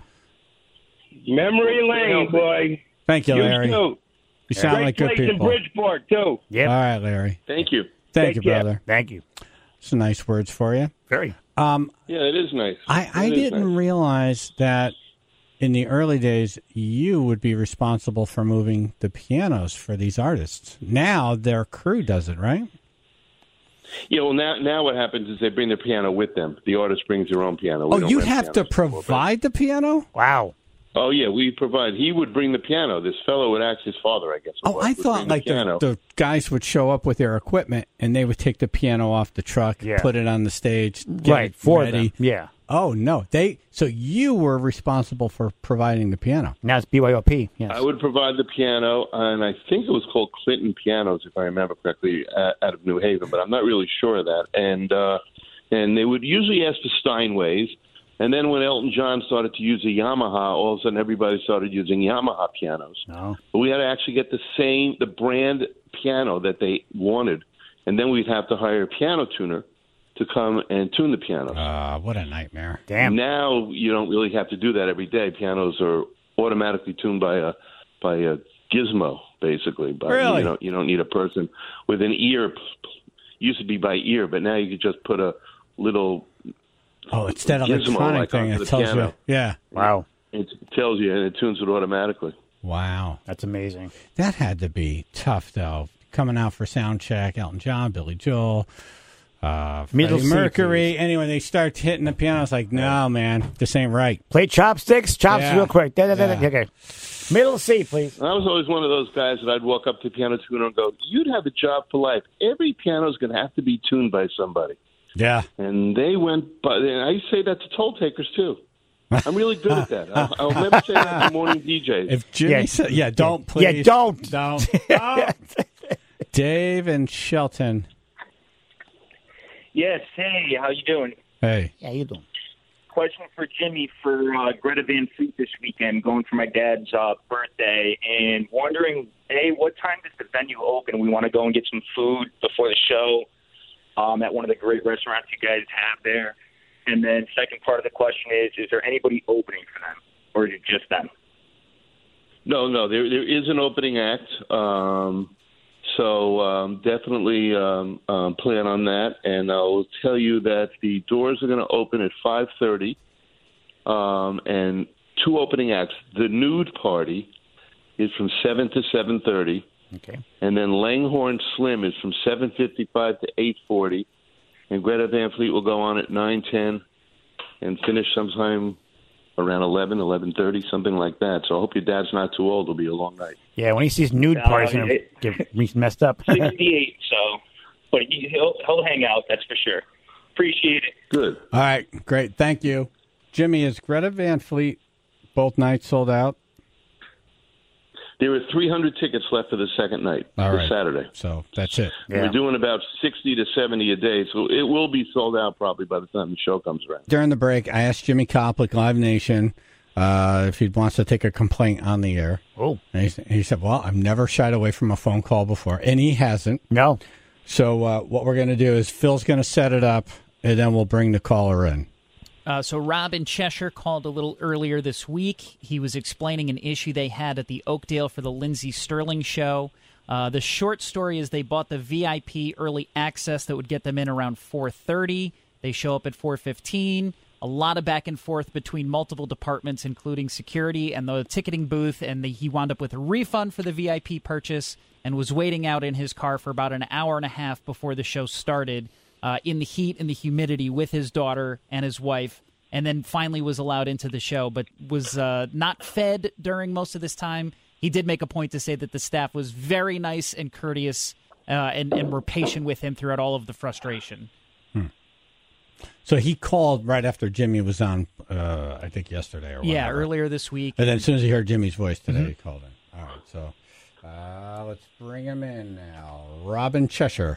Memory lane, boy. Thank you, You Larry. too. You sound Great like good place in people. Bridgeport, too. Yep. All right, Larry. Thank you. Thank you, Take care. brother. Thank you. Some nice words for you. Very. Um, Yeah, it is nice. I, I It is didn't nice. realize that in the early days you would be responsible for moving the pianos for these artists. Now their crew does it, right? Yeah, well, now now what happens is they bring their piano with them. The artist brings their own piano. We Oh, don't you rent have to pianos anymore, but- provide the piano? Wow. Oh, yeah, we provide. He would bring the piano. This fellow would act his father, I guess. it Oh, was, I would thought bring like the the, piano. the guys would show up with their equipment and they would take the piano off the truck, Yeah. put it on the stage, get Right, it for ready. them. Yeah. Oh no, they. So you were responsible for providing the piano. Now it's B Y O P. Yes. I would provide the piano, and I think it was called Clinton Pianos, if I remember correctly, uh, out of New Haven, but I'm not really sure of that. And uh, and they would usually ask for Steinways, and then when Elton John started to use a Yamaha, all of a sudden everybody started using Yamaha pianos. No. But we had to actually get the same, the brand piano that they wanted, and then we'd have to hire a piano tuner to come and tune the pianos. Uh, what a nightmare. Damn. Now you don't really have to do that every day. Pianos are automatically tuned by a by a gizmo, basically. By, Really? You don't, you don't need a person with an ear. Used to be by ear, but now you could just put a little. Oh, it's that Gizmo, electronic like, thing onto that the tells piano. you. Yeah. Wow. It tells you, and it tunes it automatically. Wow. That's amazing. That had to be tough, though. Coming out for sound check, Elton John, Billy Joel, uh, Middle Freddie C, Mercury. please. Anyway, they start hitting the piano. It's like, no, man, this ain't right. Play chopsticks. Chops Yeah. real quick. Da, da, da, da. Yeah. Okay. Middle C, please. I was always one of those guys that I'd walk up to the piano tuner and go, "You'd have a job for life. Every piano's going to have to be tuned by somebody." Yeah. And they went, but and I say that to toll takers too. I'm really good at that. I'll, I'll never say that to morning D Js. If Jimmy Yeah. said, yeah, don't please. Yeah, don't. Don't. Don't. Dave and Shelton. Yes. Hey, how you doing? Hey. Yeah, you doing? Question for Jimmy for uh, Greta Van Fleet this weekend, going for my dad's uh, birthday, and wondering, A, what time does the venue open? We want to go and get some food before the show um, at one of the great restaurants you guys have there. And then second part of the question is, is there anybody opening for them, or is it just them? No, no, there there is an opening act. Um, so um, definitely um, um, plan on that. And I'll tell you that the doors are going to open at five thirty, um, and two opening acts. The nude party is from seven to seven thirty. Okay. And then Langhorne Slim is from seven fifty-five to eight forty. And Greta Van Fleet will go on at nine ten and finish sometime around eleven, eleven thirty, something like that. So I hope your dad's not too old. It'll be a long night. Yeah, when he sees nude No, parties, he's going to it- get me messed up. sixty-eight, so, but he- he'll, he'll hang out, that's for sure. Appreciate it. Good. All right. Great. Thank you. Jimmy, is Greta Van Fleet both nights sold out? There are three hundred tickets left for the second night, All for right. Saturday. So that's it. Yeah. We're doing about sixty to seventy a day, so it will be sold out probably by the time the show comes around. During the break, I asked Jimmy Koplik, Live Nation, uh, if he wants to take a complaint on the air. Oh. And he, he said, well, I've never shied away from a phone call before. And he hasn't. No. So uh, what we're going to do is Phil's going to set it up, and then we'll bring the caller in. Uh, so Rob in Cheshire called a little earlier this week. He was explaining an issue they had at the Oakdale for the Lindsey Sterling show. Uh, the short story is they bought the V I P early access that would get them in around four thirty. They show up at four fifteen. A lot of back and forth between multiple departments, including security and the ticketing booth, and the, he wound up with a refund for the V I P purchase and was waiting out in his car for about an hour and a half before the show started. Uh, in the heat and the humidity with his daughter and his wife, and then finally was allowed into the show, but was uh, not fed during most of this time. He did make a point to say that the staff was very nice and courteous uh, and, and were patient with him throughout all of the frustration. Hmm. So he called right after Jimmy was on, uh, I think yesterday or whatever. Yeah, earlier this week. And then as soon as he heard Jimmy's voice today, Mm-hmm. he called in. All right, so uh, let's bring him in now. Robin Cheshire.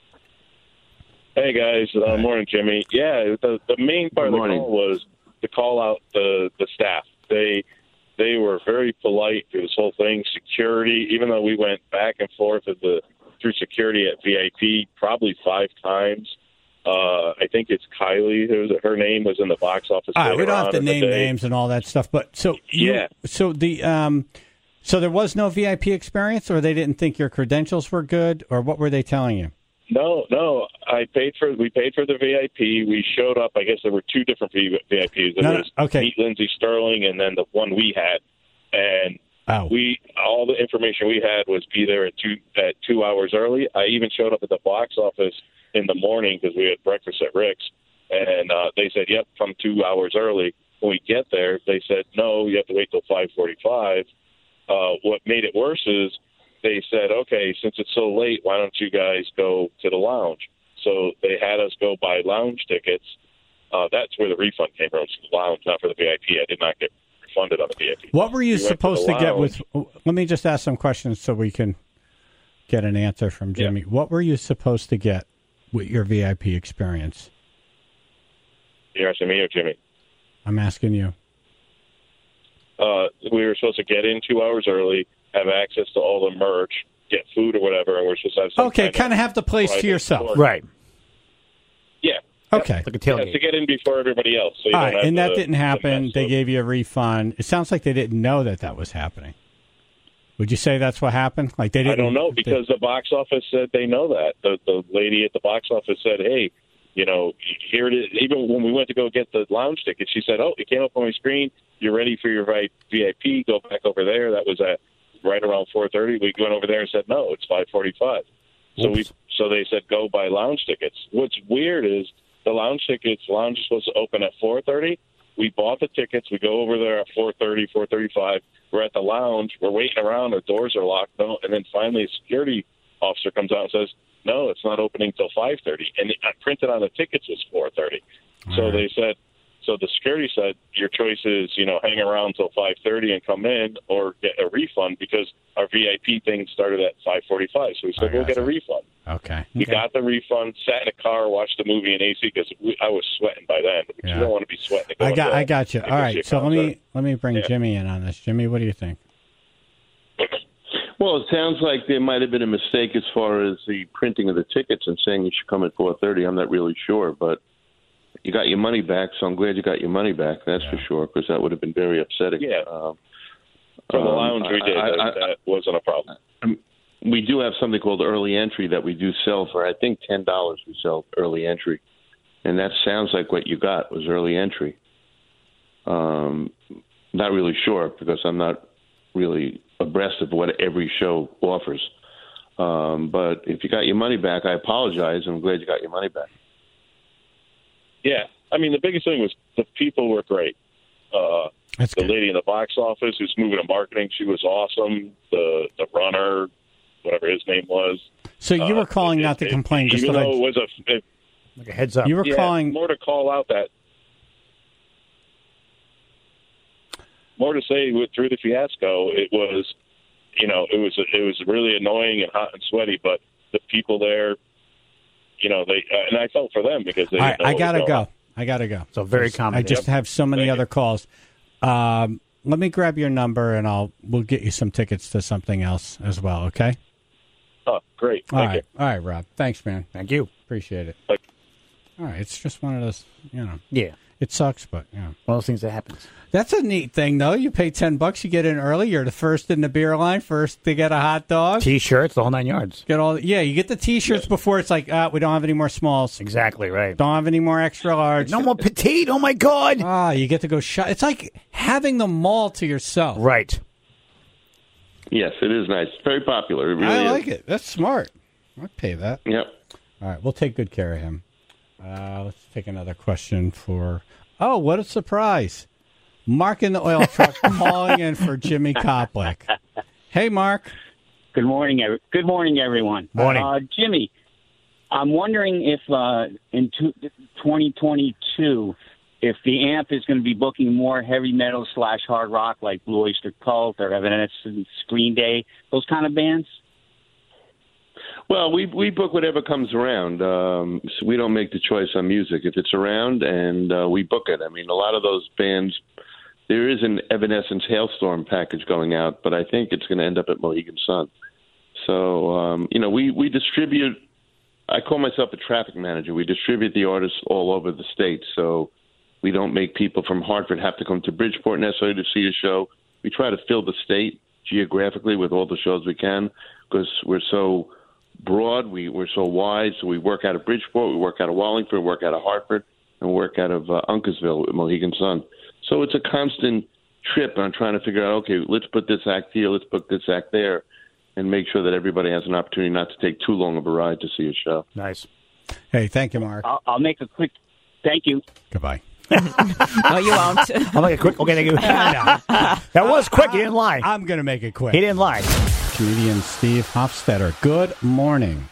Hey guys, uh, morning, Jimmy. Yeah, the the main part Good of the morning. call was to call out the the staff. They they were very polite through this whole thing. Security, even though we went back and forth at the through security at V I P probably five times. Uh, I think it's Kylie. Who her name was in the box office. All right, we later don't have on to in the name day. names and all that stuff, but so you, Yeah. so the um, so there was no V I P experience, or they didn't think your credentials were good, or what were they telling you? No, no. I paid for. We paid for the V I P. We showed up. I guess there were two different V I Ps. There No, was okay. Meet Lindsey Sterling, and then the one we had. And Oh. we all the information we had was be there at two at two hours early. I even showed up at the box office in the morning because we had breakfast at Rick's, and uh, they said, "Yep, come two hours early." When we get there, they said, "No, you have to wait till five forty-five." Uh, what made it worse is they said, "Okay, since it's so late, why don't you guys go to the lounge?" So they had us go buy lounge tickets. Uh, that's where the refund came from. It's the lounge, not for the V I P. I did not get refunded on the V I P. What were you We went supposed to, to, the get lounge. with? Let me just ask some questions so we can get an answer from Jimmy. Yeah. What were you supposed to get with your V I P experience? You're asking me or Jimmy? I'm asking you. Uh, we were supposed to get in two hours early, have access to all the merch, get food or whatever, and we're supposed to have some Okay, kind kind of have the place private to yourself. support. Right. Yeah. Okay. Like a Yeah, tailgate. to get in before everybody else. So you All don't right, have and that the- didn't the happen. mess They of- gave you a refund. It sounds like they didn't know that that was happening. Would you say that's what happened? Like they I didn't. don't know they- because the box office said they know that. The the lady at the box office said, "Hey, you know, here it is." Even when we went to go get the lounge ticket, she said, "Oh, it came up on my screen. You're ready for your right V I P. Go back over there." That was at right around four thirty. We went over there and said, "No, it's five forty-five." So we so they said, "Go buy lounge tickets." What's weird is the lounge tickets. Lounge is supposed to open at four thirty. We bought the tickets. We go over there at four thirty, four thirty-five. We're at the lounge. We're waiting around. The doors are locked. No, and then finally a security officer comes out and says, "No, it's not opening till five thirty." And I printed on the tickets was four thirty. So right. they said, so the security said, your choice is, you know, hang around till five thirty and come in or get a refund because our V I P thing started at five forty-five. So we said, I we'll get gotcha. a refund. Okay. We Okay. got the refund, sat in a car, watched the movie in A C because I was sweating by then. Yeah. You don't want to be sweating. I got. I got you. It All gives you right. So let concert. me let me bring Yeah. Jimmy in on this. Jimmy, what do you think? Well, it sounds like there might have been a mistake as far as the printing of the tickets and saying you should come at four thirty. I'm not really sure, but you got your money back, so I'm glad you got your money back. That's Yeah. for sure, because that would have been very upsetting. Yeah. Um, From the um, lounge we did. I- that, I- that wasn't a problem. we do have something called early entry that we do sell for, I think, ten dollars we sell early entry. And that sounds like what you got was early entry. Um, not really sure because I'm not really abreast of what every show offers. Um, but if you got your money back, I apologize. I'm glad you got your money back. Yeah. I mean, the biggest thing was the people were great. Uh, That's the good. lady in the box office who's moving to marketing, she was awesome. The the runner, whatever his name was. So you uh, were calling it- not to it- complain, just even to though let- it was a it, Like a heads up. you were yeah, calling. more to call out that more to say with through the fiasco. It was, you know, it was it was really annoying and hot and sweaty, but the people there, you know, they uh, and I felt for them because they. All didn't right, know I what gotta was going go. I gotta go. So very I common. just have so many Thank other you. calls. Um, let me grab your number and I'll we'll get you some tickets to something else as well. Okay. on. Oh, great! All Thank right. All right, Rob. Thanks, man. Thank you. Appreciate it. Bye. All right. It's just one of those. You know, Yeah. it sucks, but yeah. One of those things that happens. That's a neat thing, though. You pay ten bucks, you get in early. You're the first in the beer line, first to get a hot dog. T-shirts, the whole nine yards. Get all. Yeah, you get the T-shirts before it's like, ah, we don't have any more smalls. Exactly right. Don't have any more extra large. No more petite. Oh my God. Ah, you get to go shop. It's like having the mall to yourself. Right. Yes, it is nice. It's very popular. It really I is. like it. That's smart. I'd pay that. Yep. All right, we'll take good care of him. Uh, let's take another question for. Oh, what a surprise! Mark in the oil truck calling in for Jimmy Koplik. Hey, Mark. Good morning, every, good morning, everyone. Morning. uh, Jimmy. I'm wondering if uh, in two, twenty twenty-two, if the A M P is going to be booking more heavy metal slash hard rock like Blue Oyster Cult or Evanescence, Green Day, those kind of bands. Well, we we book whatever comes around. Um, so we don't make the choice on music. If it's around, and uh, we book it. I mean, a lot of those bands, there is an Evanescence Hailstorm package going out, but I think it's going to end up at Mohegan Sun. So, um, you know, we, we distribute, I call myself a traffic manager. We distribute the artists all over the state. So we don't make people from Hartford have to come to Bridgeport necessarily to see a show. We try to fill the state geographically with all the shows we can because we're so broad. We, we're so wide. So we work out of Bridgeport, we work out of Wallingford, we work out of Hartford, and we work out of uh, Uncasville with Mohegan Sun. So it's a constant trip on trying to figure out, okay, let's put this act here, let's put this act there, and make sure that everybody has an opportunity not to take too long of a ride to see a show. Nice. Hey, thank you, Mark. I'll, I'll make a quick thank you. Goodbye. No, you won't. I'll make it quick. Okay, thank you. No. That was quick. He didn't lie. I'm going to make it quick. He didn't lie. Comedian Steve Hofstetter, good morning.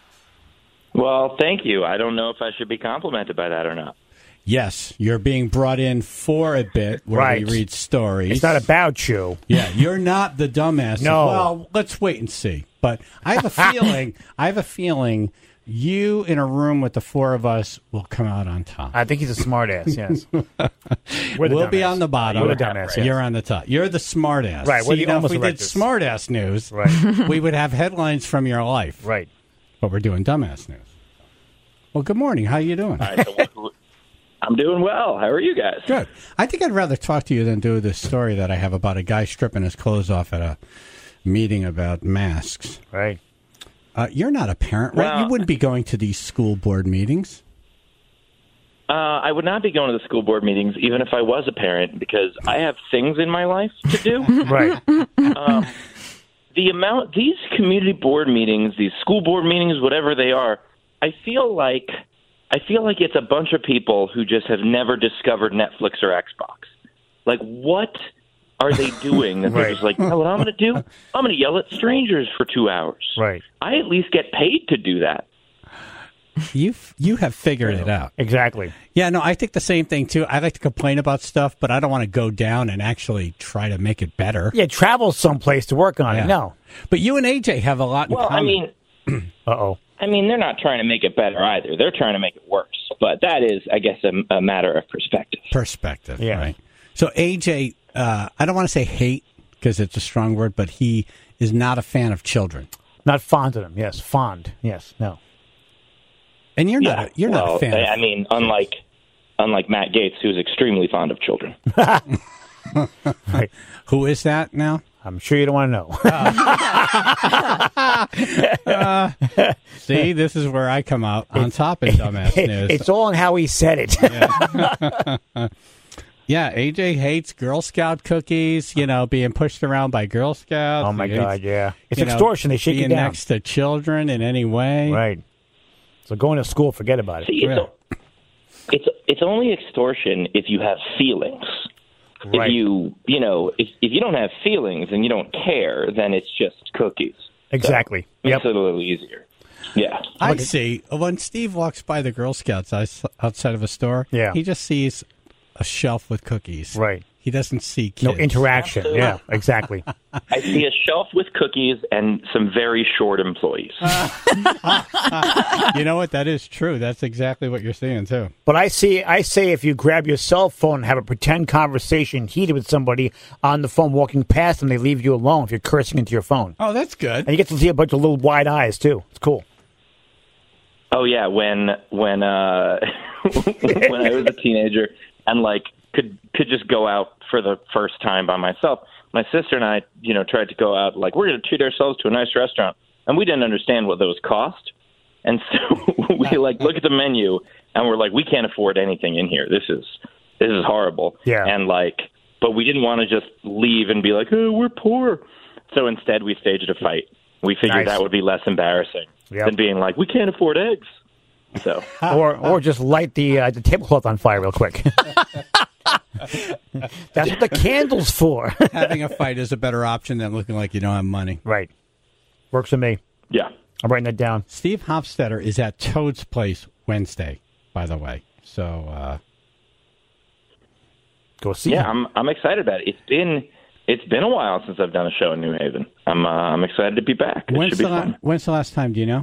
Well, thank you. I don't know if I should be complimented by that or not. Yes, you're being brought in for a bit where Right. we read stories. It's not about you. Yeah, you're not the dumbass. No. Well, let's wait and see. But I have a feeling, I have a feeling you in a room with the four of us will come out on top. I think he's a smart ass, yes. We're the we'll be dumbass. on the bottom. You're the dumbass, yes. You're on the top. You're the smart ass. Right, we're See, the now, if almost we did erectus. smart ass news, Right. we would have headlines from your life. Right. But we're doing dumbass news. Well, good morning. How you doing? All right, so what- I'm doing well. How are you guys? Good. I think I'd rather talk to you than do this story that I have about a guy stripping his clothes off at a meeting about masks. Right. Uh, you're not a parent, right? Well- You wouldn't be going to these school board meetings. Uh, I would not be going to the school board meetings even if I was a parent because I have things in my life to do. Right. um, the amount, these community board meetings, these school board meetings, whatever they are, I feel like I feel like it's a bunch of people who just have never discovered Netflix or Xbox. Like, what are they doing? And Right. they're just like, you know what I'm going to do? I'm going to yell at strangers for two hours. Right. I at least get paid to do that. You you have figured it out. Exactly. Yeah, no, I think the same thing too. I like to complain about stuff, but I don't want to go down and actually try to make it better. Yeah, travel someplace to work on Yeah. it. No. But you and A J have a lot in Well, I common. mean, Uh-oh. I mean, they're not trying to make it better either. They're trying to make it worse. But that is, I guess, a, a matter of perspective. Perspective, Yeah. right? So A J, uh, I don't want to say hate because it's a strong word, but he is not a fan of children. Not fond of them. Yes. Fond. Yes. No. And you're not. Yeah, A, you're well, not a fan. I of, mean, unlike unlike Matt Gaetz, who's extremely fond of children. Right. Who is that now? I'm sure you don't want to know. Uh, see, this is where I come out on top in dumbass news. It's all in how he said it. Yeah, A J hates Girl Scout cookies, you know, being pushed around by Girl Scouts. Oh, my He God, hates, yeah. It's you know, extortion. They shake you being down. next to children in any way. Right. So going to school, forget about it. See, it's, o- it's it's only extortion if you have feelings. Right. If you you know if if you don't have feelings and you don't care, then it's just cookies. Exactly. So, Yep. makes it a little easier. Yeah. I see. When Steve walks by the Girl Scouts outside of a store, Yeah. he just sees a shelf with cookies. Right. He doesn't see kids. No interaction. Absolutely. Yeah, exactly. I see a shelf with cookies and some very short employees. You know what? That is true. That's exactly what you're seeing, too. But I see. I say if you grab your cell phone and have a pretend conversation heated with somebody on the phone walking past them, they leave you alone if you're cursing into your phone. Oh, that's good. And you get to see a bunch of little wide eyes, too. It's cool. Oh yeah, when when uh, when I was a teenager and like could could just go out for the first time by myself. My sister and I, you know, tried to go out like we're going to treat ourselves to a nice restaurant, and we didn't understand what those cost, and so we like look at the menu and we're like, we can't afford anything in here. This is this is horrible. Yeah. And like, but we didn't want to just leave and be like, oh, we're poor. So instead, we staged a fight. We figured Nice. that would be less embarrassing Yep. than being like, we can't afford eggs. So, or or just light the uh, the tablecloth on fire real quick. That's what the candle's for. Having a fight is a better option than looking like you don't have money. Right. Works for me. yeah. I'm writing that down. Steve Hofstetter is at Toad's Place Wednesday, by the way. So, uh, Go see Yeah, him. I'm I'm excited about it. It's been it's been a while since I've done a show in New Haven. I'm uh, I'm excited to be back. It when's should be the, la- fun. when's the last time? Do you know?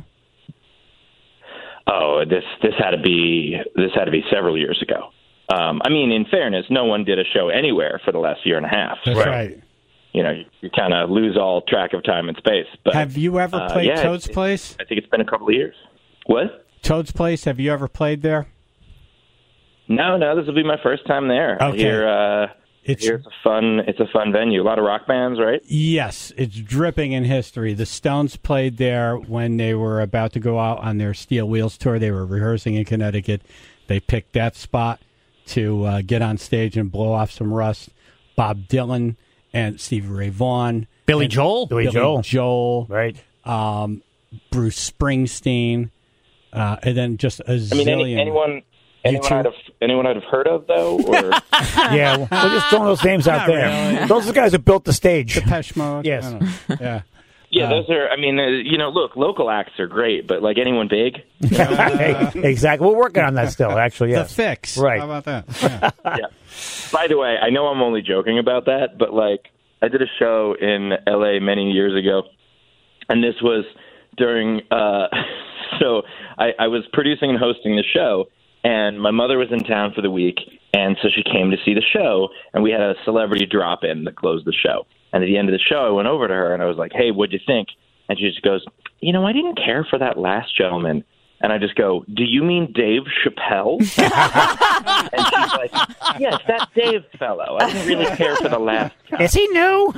Oh, this this had to be this had to be several years ago. Um, I mean, in fairness, no one did a show anywhere for the last year and a half. That's So, right. You know, you, you kind of lose all track of time and space. But Have you ever uh, played yeah, Toad's it- Place? I think it's been a couple of years. What? Toad's Place, have you ever played there? No, no, this will be my first time there. I Okay. hear uh, It's It's a fun. It's a fun venue. A lot of rock bands, right? Yes, it's dripping in history. The Stones played there when they were about to go out on their Steel Wheels tour. They were rehearsing in Connecticut. They picked that spot to uh, get on stage and blow off some rust. Bob Dylan and Stevie Ray Vaughan. Billy and Joel. Billy, Billy Joel. Joel. Right. Um, Bruce Springsteen. Uh, and then just a zillion. I mean, any, anyone. Anyone I'd have anyone I'd have heard of though, or yeah, we're just throwing those names out Not there. really. Those are the guys who built the stage. Depeche Mode. Yes. I don't know. Yeah. yeah, Uh, those are. I mean, uh, you know, look, local acts are great, but like anyone big, exactly. We're working on that still. Actually, yes. The Fix. Right. How about that? Yeah. yeah. By the way, I know I'm only joking about that, but like I did a show in L A many years ago, and this was during. Uh, so I, I was producing and hosting the show. And my mother was in town for the week, and so she came to see the show, and we had a celebrity drop-in that closed the show. And at the end of the show, I went over to her, and I was like, hey, what'd you think? And she just goes, you know, I didn't care for that last gentleman. And I just go, do you mean Dave Chappelle? And she's like, yes, that Dave fellow. I didn't really care for the last guy. Is he new?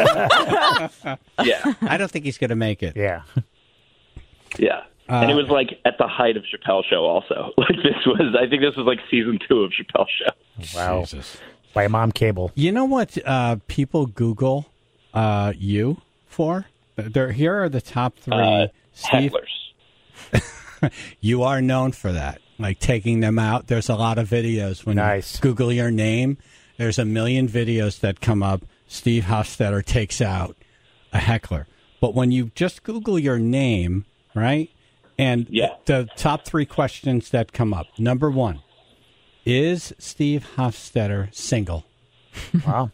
Yeah. I don't think he's going to make it. Yeah. Yeah. Uh, and it was like at the height of Chappelle Show also. Like this was, I think this was like season two of Chappelle Show. Wow. Jesus. By Mom Cable. You know what uh, people Google uh, you for? There, here are the top three. Uh, Steve, hecklers. You are known for that, like taking them out. There's a lot of videos when nice. you Google your name. There's a million videos that come up. Steve Hofstetter takes out a heckler. But when you just Google your name, right? And yeah. the top three questions that come up. Number one, is Steve Hofstetter single? Wow.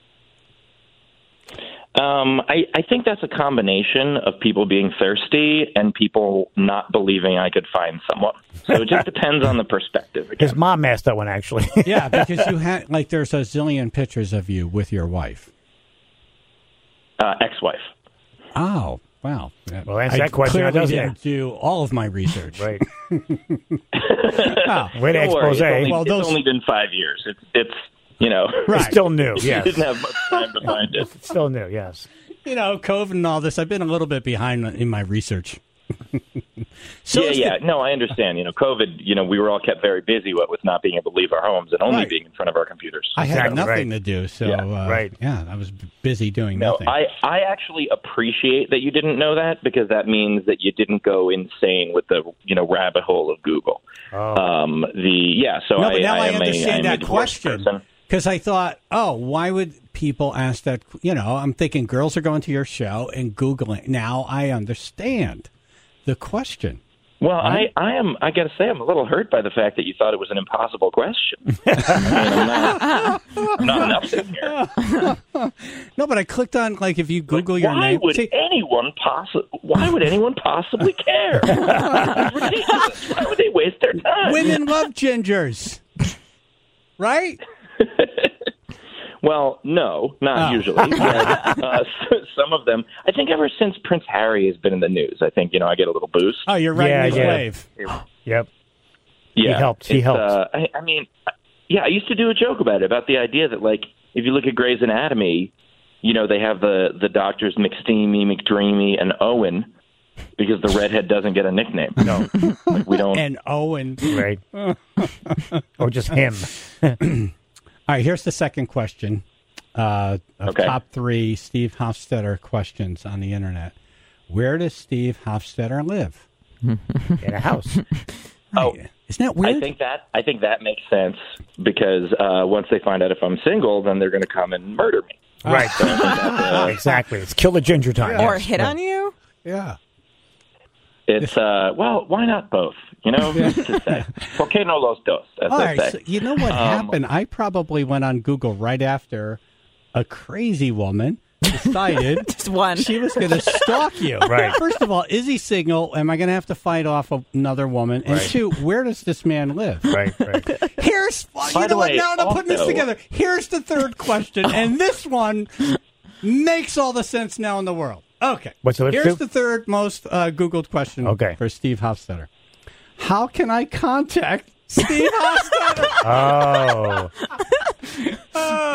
Um, I, I think that's a combination of people being thirsty and people not believing I could find someone. So it just depends on the perspective. Again. His mom asked that one, actually. Yeah, because you had, like, there's a zillion pictures of you with your wife. Uh, ex-wife. Oh, wow. Well, answer I that question. clearly doesn't didn't it? do all of my research. Right. Oh, way to Don't worry, expose. it's only, Well, it's those- only been five years. It's, it's you know. It's still new. You Yes. didn't have much time to find it. It's still new. Yes. you know, COVID and all this, I've been a little bit behind in my research. So yeah, is yeah. the- No, I understand. You know, COVID, you know, we were all kept very busy, what with not being able to leave our homes and only Right. being in front of our computers. I had Exactly, nothing right. to do, so Yeah, uh, right. yeah, I was b- busy doing No, nothing. I, I actually appreciate that you didn't know that because that means that you didn't go insane with the, you know, rabbit hole of Google. Oh. Um, the yeah, so no, I, but now I, I, am understand a, I am a that divorced question person. because I thought, oh, why would people ask that? You know, I'm thinking girls are going to your show and Googling. Now I understand the question. Well, Right? I, I am. I got to say, I'm a little hurt by the fact that you thought it was an impossible question. I mean, I'm not, I'm not nothing here. No, but I clicked on like if you Google Like, your why name. would See, anyone possi- Why would anyone possibly care? It's ridiculous. Why would they waste their time? women love gingers, right? Well, no, not Oh. usually. But, uh, some of them, I think, ever since Prince Harry has been in the news, I think you know I get a little boost. Oh, you're right Yeah, in his yeah. wave. Yep. Yeah, helped. He It's, helped. Uh, I, I mean, yeah, I used to do a joke about it, about the idea that, like, if you look at Grey's Anatomy, you know, they have the the doctors McSteamy, McDreamy, and Owen because the redhead doesn't get a nickname. No. Like, we don't. And Owen. Right. Or just him. All right, here's the second question uh, of Okay. top three Steve Hofstetter questions on the internet. Where does Steve Hofstetter live? In a house. Oh, Isn't that weird? I think that I think that makes sense because uh, once they find out if I'm single, then they're going to come and murder me. Right. So I think that's, uh, Exactly. It's kill the ginger time. Or Yes. hit on you? yeah. It's uh, well, why not both? You know, to say, ¿Por qué no los dos? As All they right, say. so you know what Um, happened? I probably went on Google right after a crazy woman decided Just one. she was going to stalk you. Right. First of all, is he single? Am I going to have to fight off another woman? And Right. two, where does this man live? Right, right. Here's well, By you the know what? way, Now that I'm putting this also- together. Here's the third question, and this one makes all the sense now in the world. Okay, What's the other here's two? the third most uh, Googled question. Okay. For Steve Hofstetter, how can I contact Steve Hofstetter? Oh.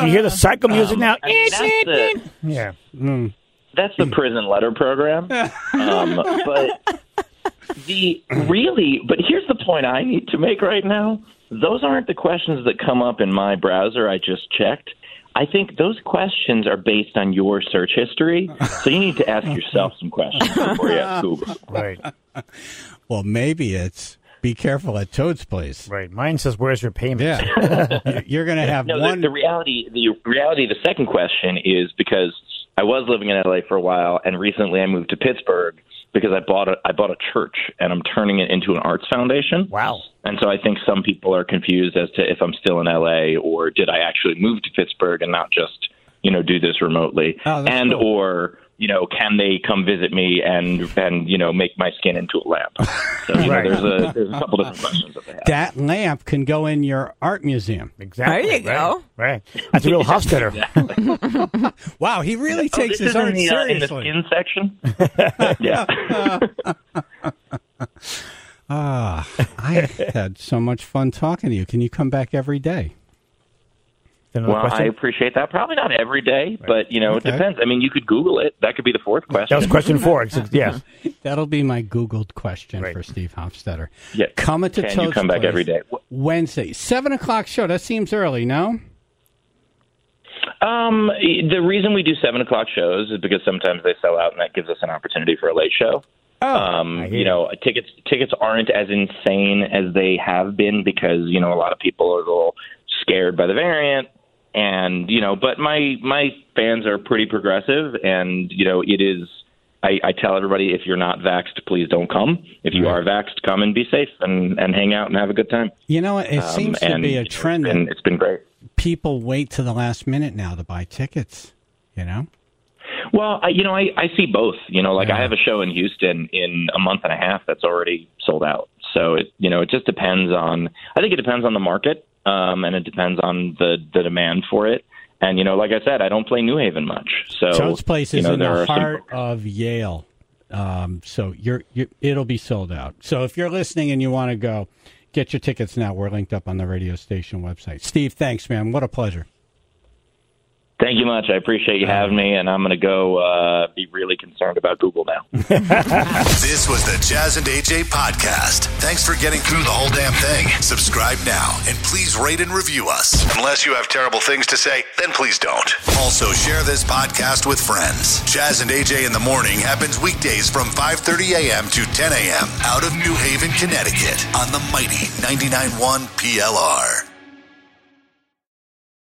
You hear the cycle music Um, now? I mean, that's the- yeah. Mm. That's the prison letter program. Um, but the really, but here's the point I need to make right now. Those aren't the questions that come up in my browser I just checked. I think those questions are based on your search history. So you need to ask yourself some questions before you ask Google. Right. Well, maybe it's be careful at Toad's place. Right. Mine says, "Where's your payment?" Yeah. You're going to have no, one. The, the reality, the reality, the second question is because I was living in L A for a while, and recently I moved to Pittsburgh because I bought a I bought a church, and I'm turning it into an arts foundation. Wow! And so I think some people are confused as to if I'm still in L A or did I actually move to Pittsburgh and not just you know do this remotely, oh, and cool. or you know can they come visit me and and you know make my skin into a lamp? So you Right. know, there's a there's a couple different questions that they have. That lamp can go in your art museum. Exactly. There you right. go. Right. That's a real Hofstadter. Wow, he really Oh, takes this his is in art the, uh, in the seriously. skin section. Yeah. Ah, I had so much fun talking to you. Can you come back every day? Another Well, question? I appreciate that. Probably not every day, but you know, Okay. it depends. I mean, you could Google it. That could be the fourth question. That was question four. Yes. That'll be my Googled question Right. for Steve Hofstetter. Yeah. Coming to Can you Toad's come back Place every day? Wednesday, seven o'clock show. That seems early, no? Um, the reason we do seven o'clock shows is because sometimes they sell out, and that gives us an opportunity for a late show. Oh, um, I hear you know, tickets tickets aren't as insane as they have been because you know a lot of people are a little scared by the variant, and you know, but my my fans are pretty progressive, and you know, it is. I, I tell everybody if you're not vaxxed, please don't come. If you Right. are vaxxed, come and be safe and, and hang out and have a good time. You know what? It Um, seems to and, be you a know, trend it's been, that it's been great. people wait to the last minute now to buy tickets, you know? Well, I, you know, I, I see both. You know, like Yeah. I have a show in Houston in a month and a half that's already sold out. So it, you know, it just depends on. I think it depends on the market, um, and it depends on the the demand for it. And you know, like I said, I don't play New Haven much. So Toad's Place you is know, in there the are some- heart of Yale. Um, so you're, you're, it'll be sold out. So if you're listening and you want to go, get your tickets now. We're linked up on the radio station website. Steve, thanks, man. What a pleasure. Thank you much. I appreciate you having me, and I'm going to go uh, be really concerned about Google now. This was the Jazz and A J podcast. Thanks for getting through the whole damn thing. Subscribe now and please rate and review us. Unless you have terrible things to say, then please don't. Also, share this podcast with friends. Jazz and A J in the Morning happens weekdays from five thirty a.m. to ten a.m. out of New Haven, Connecticut on the mighty ninety-nine point one P L R.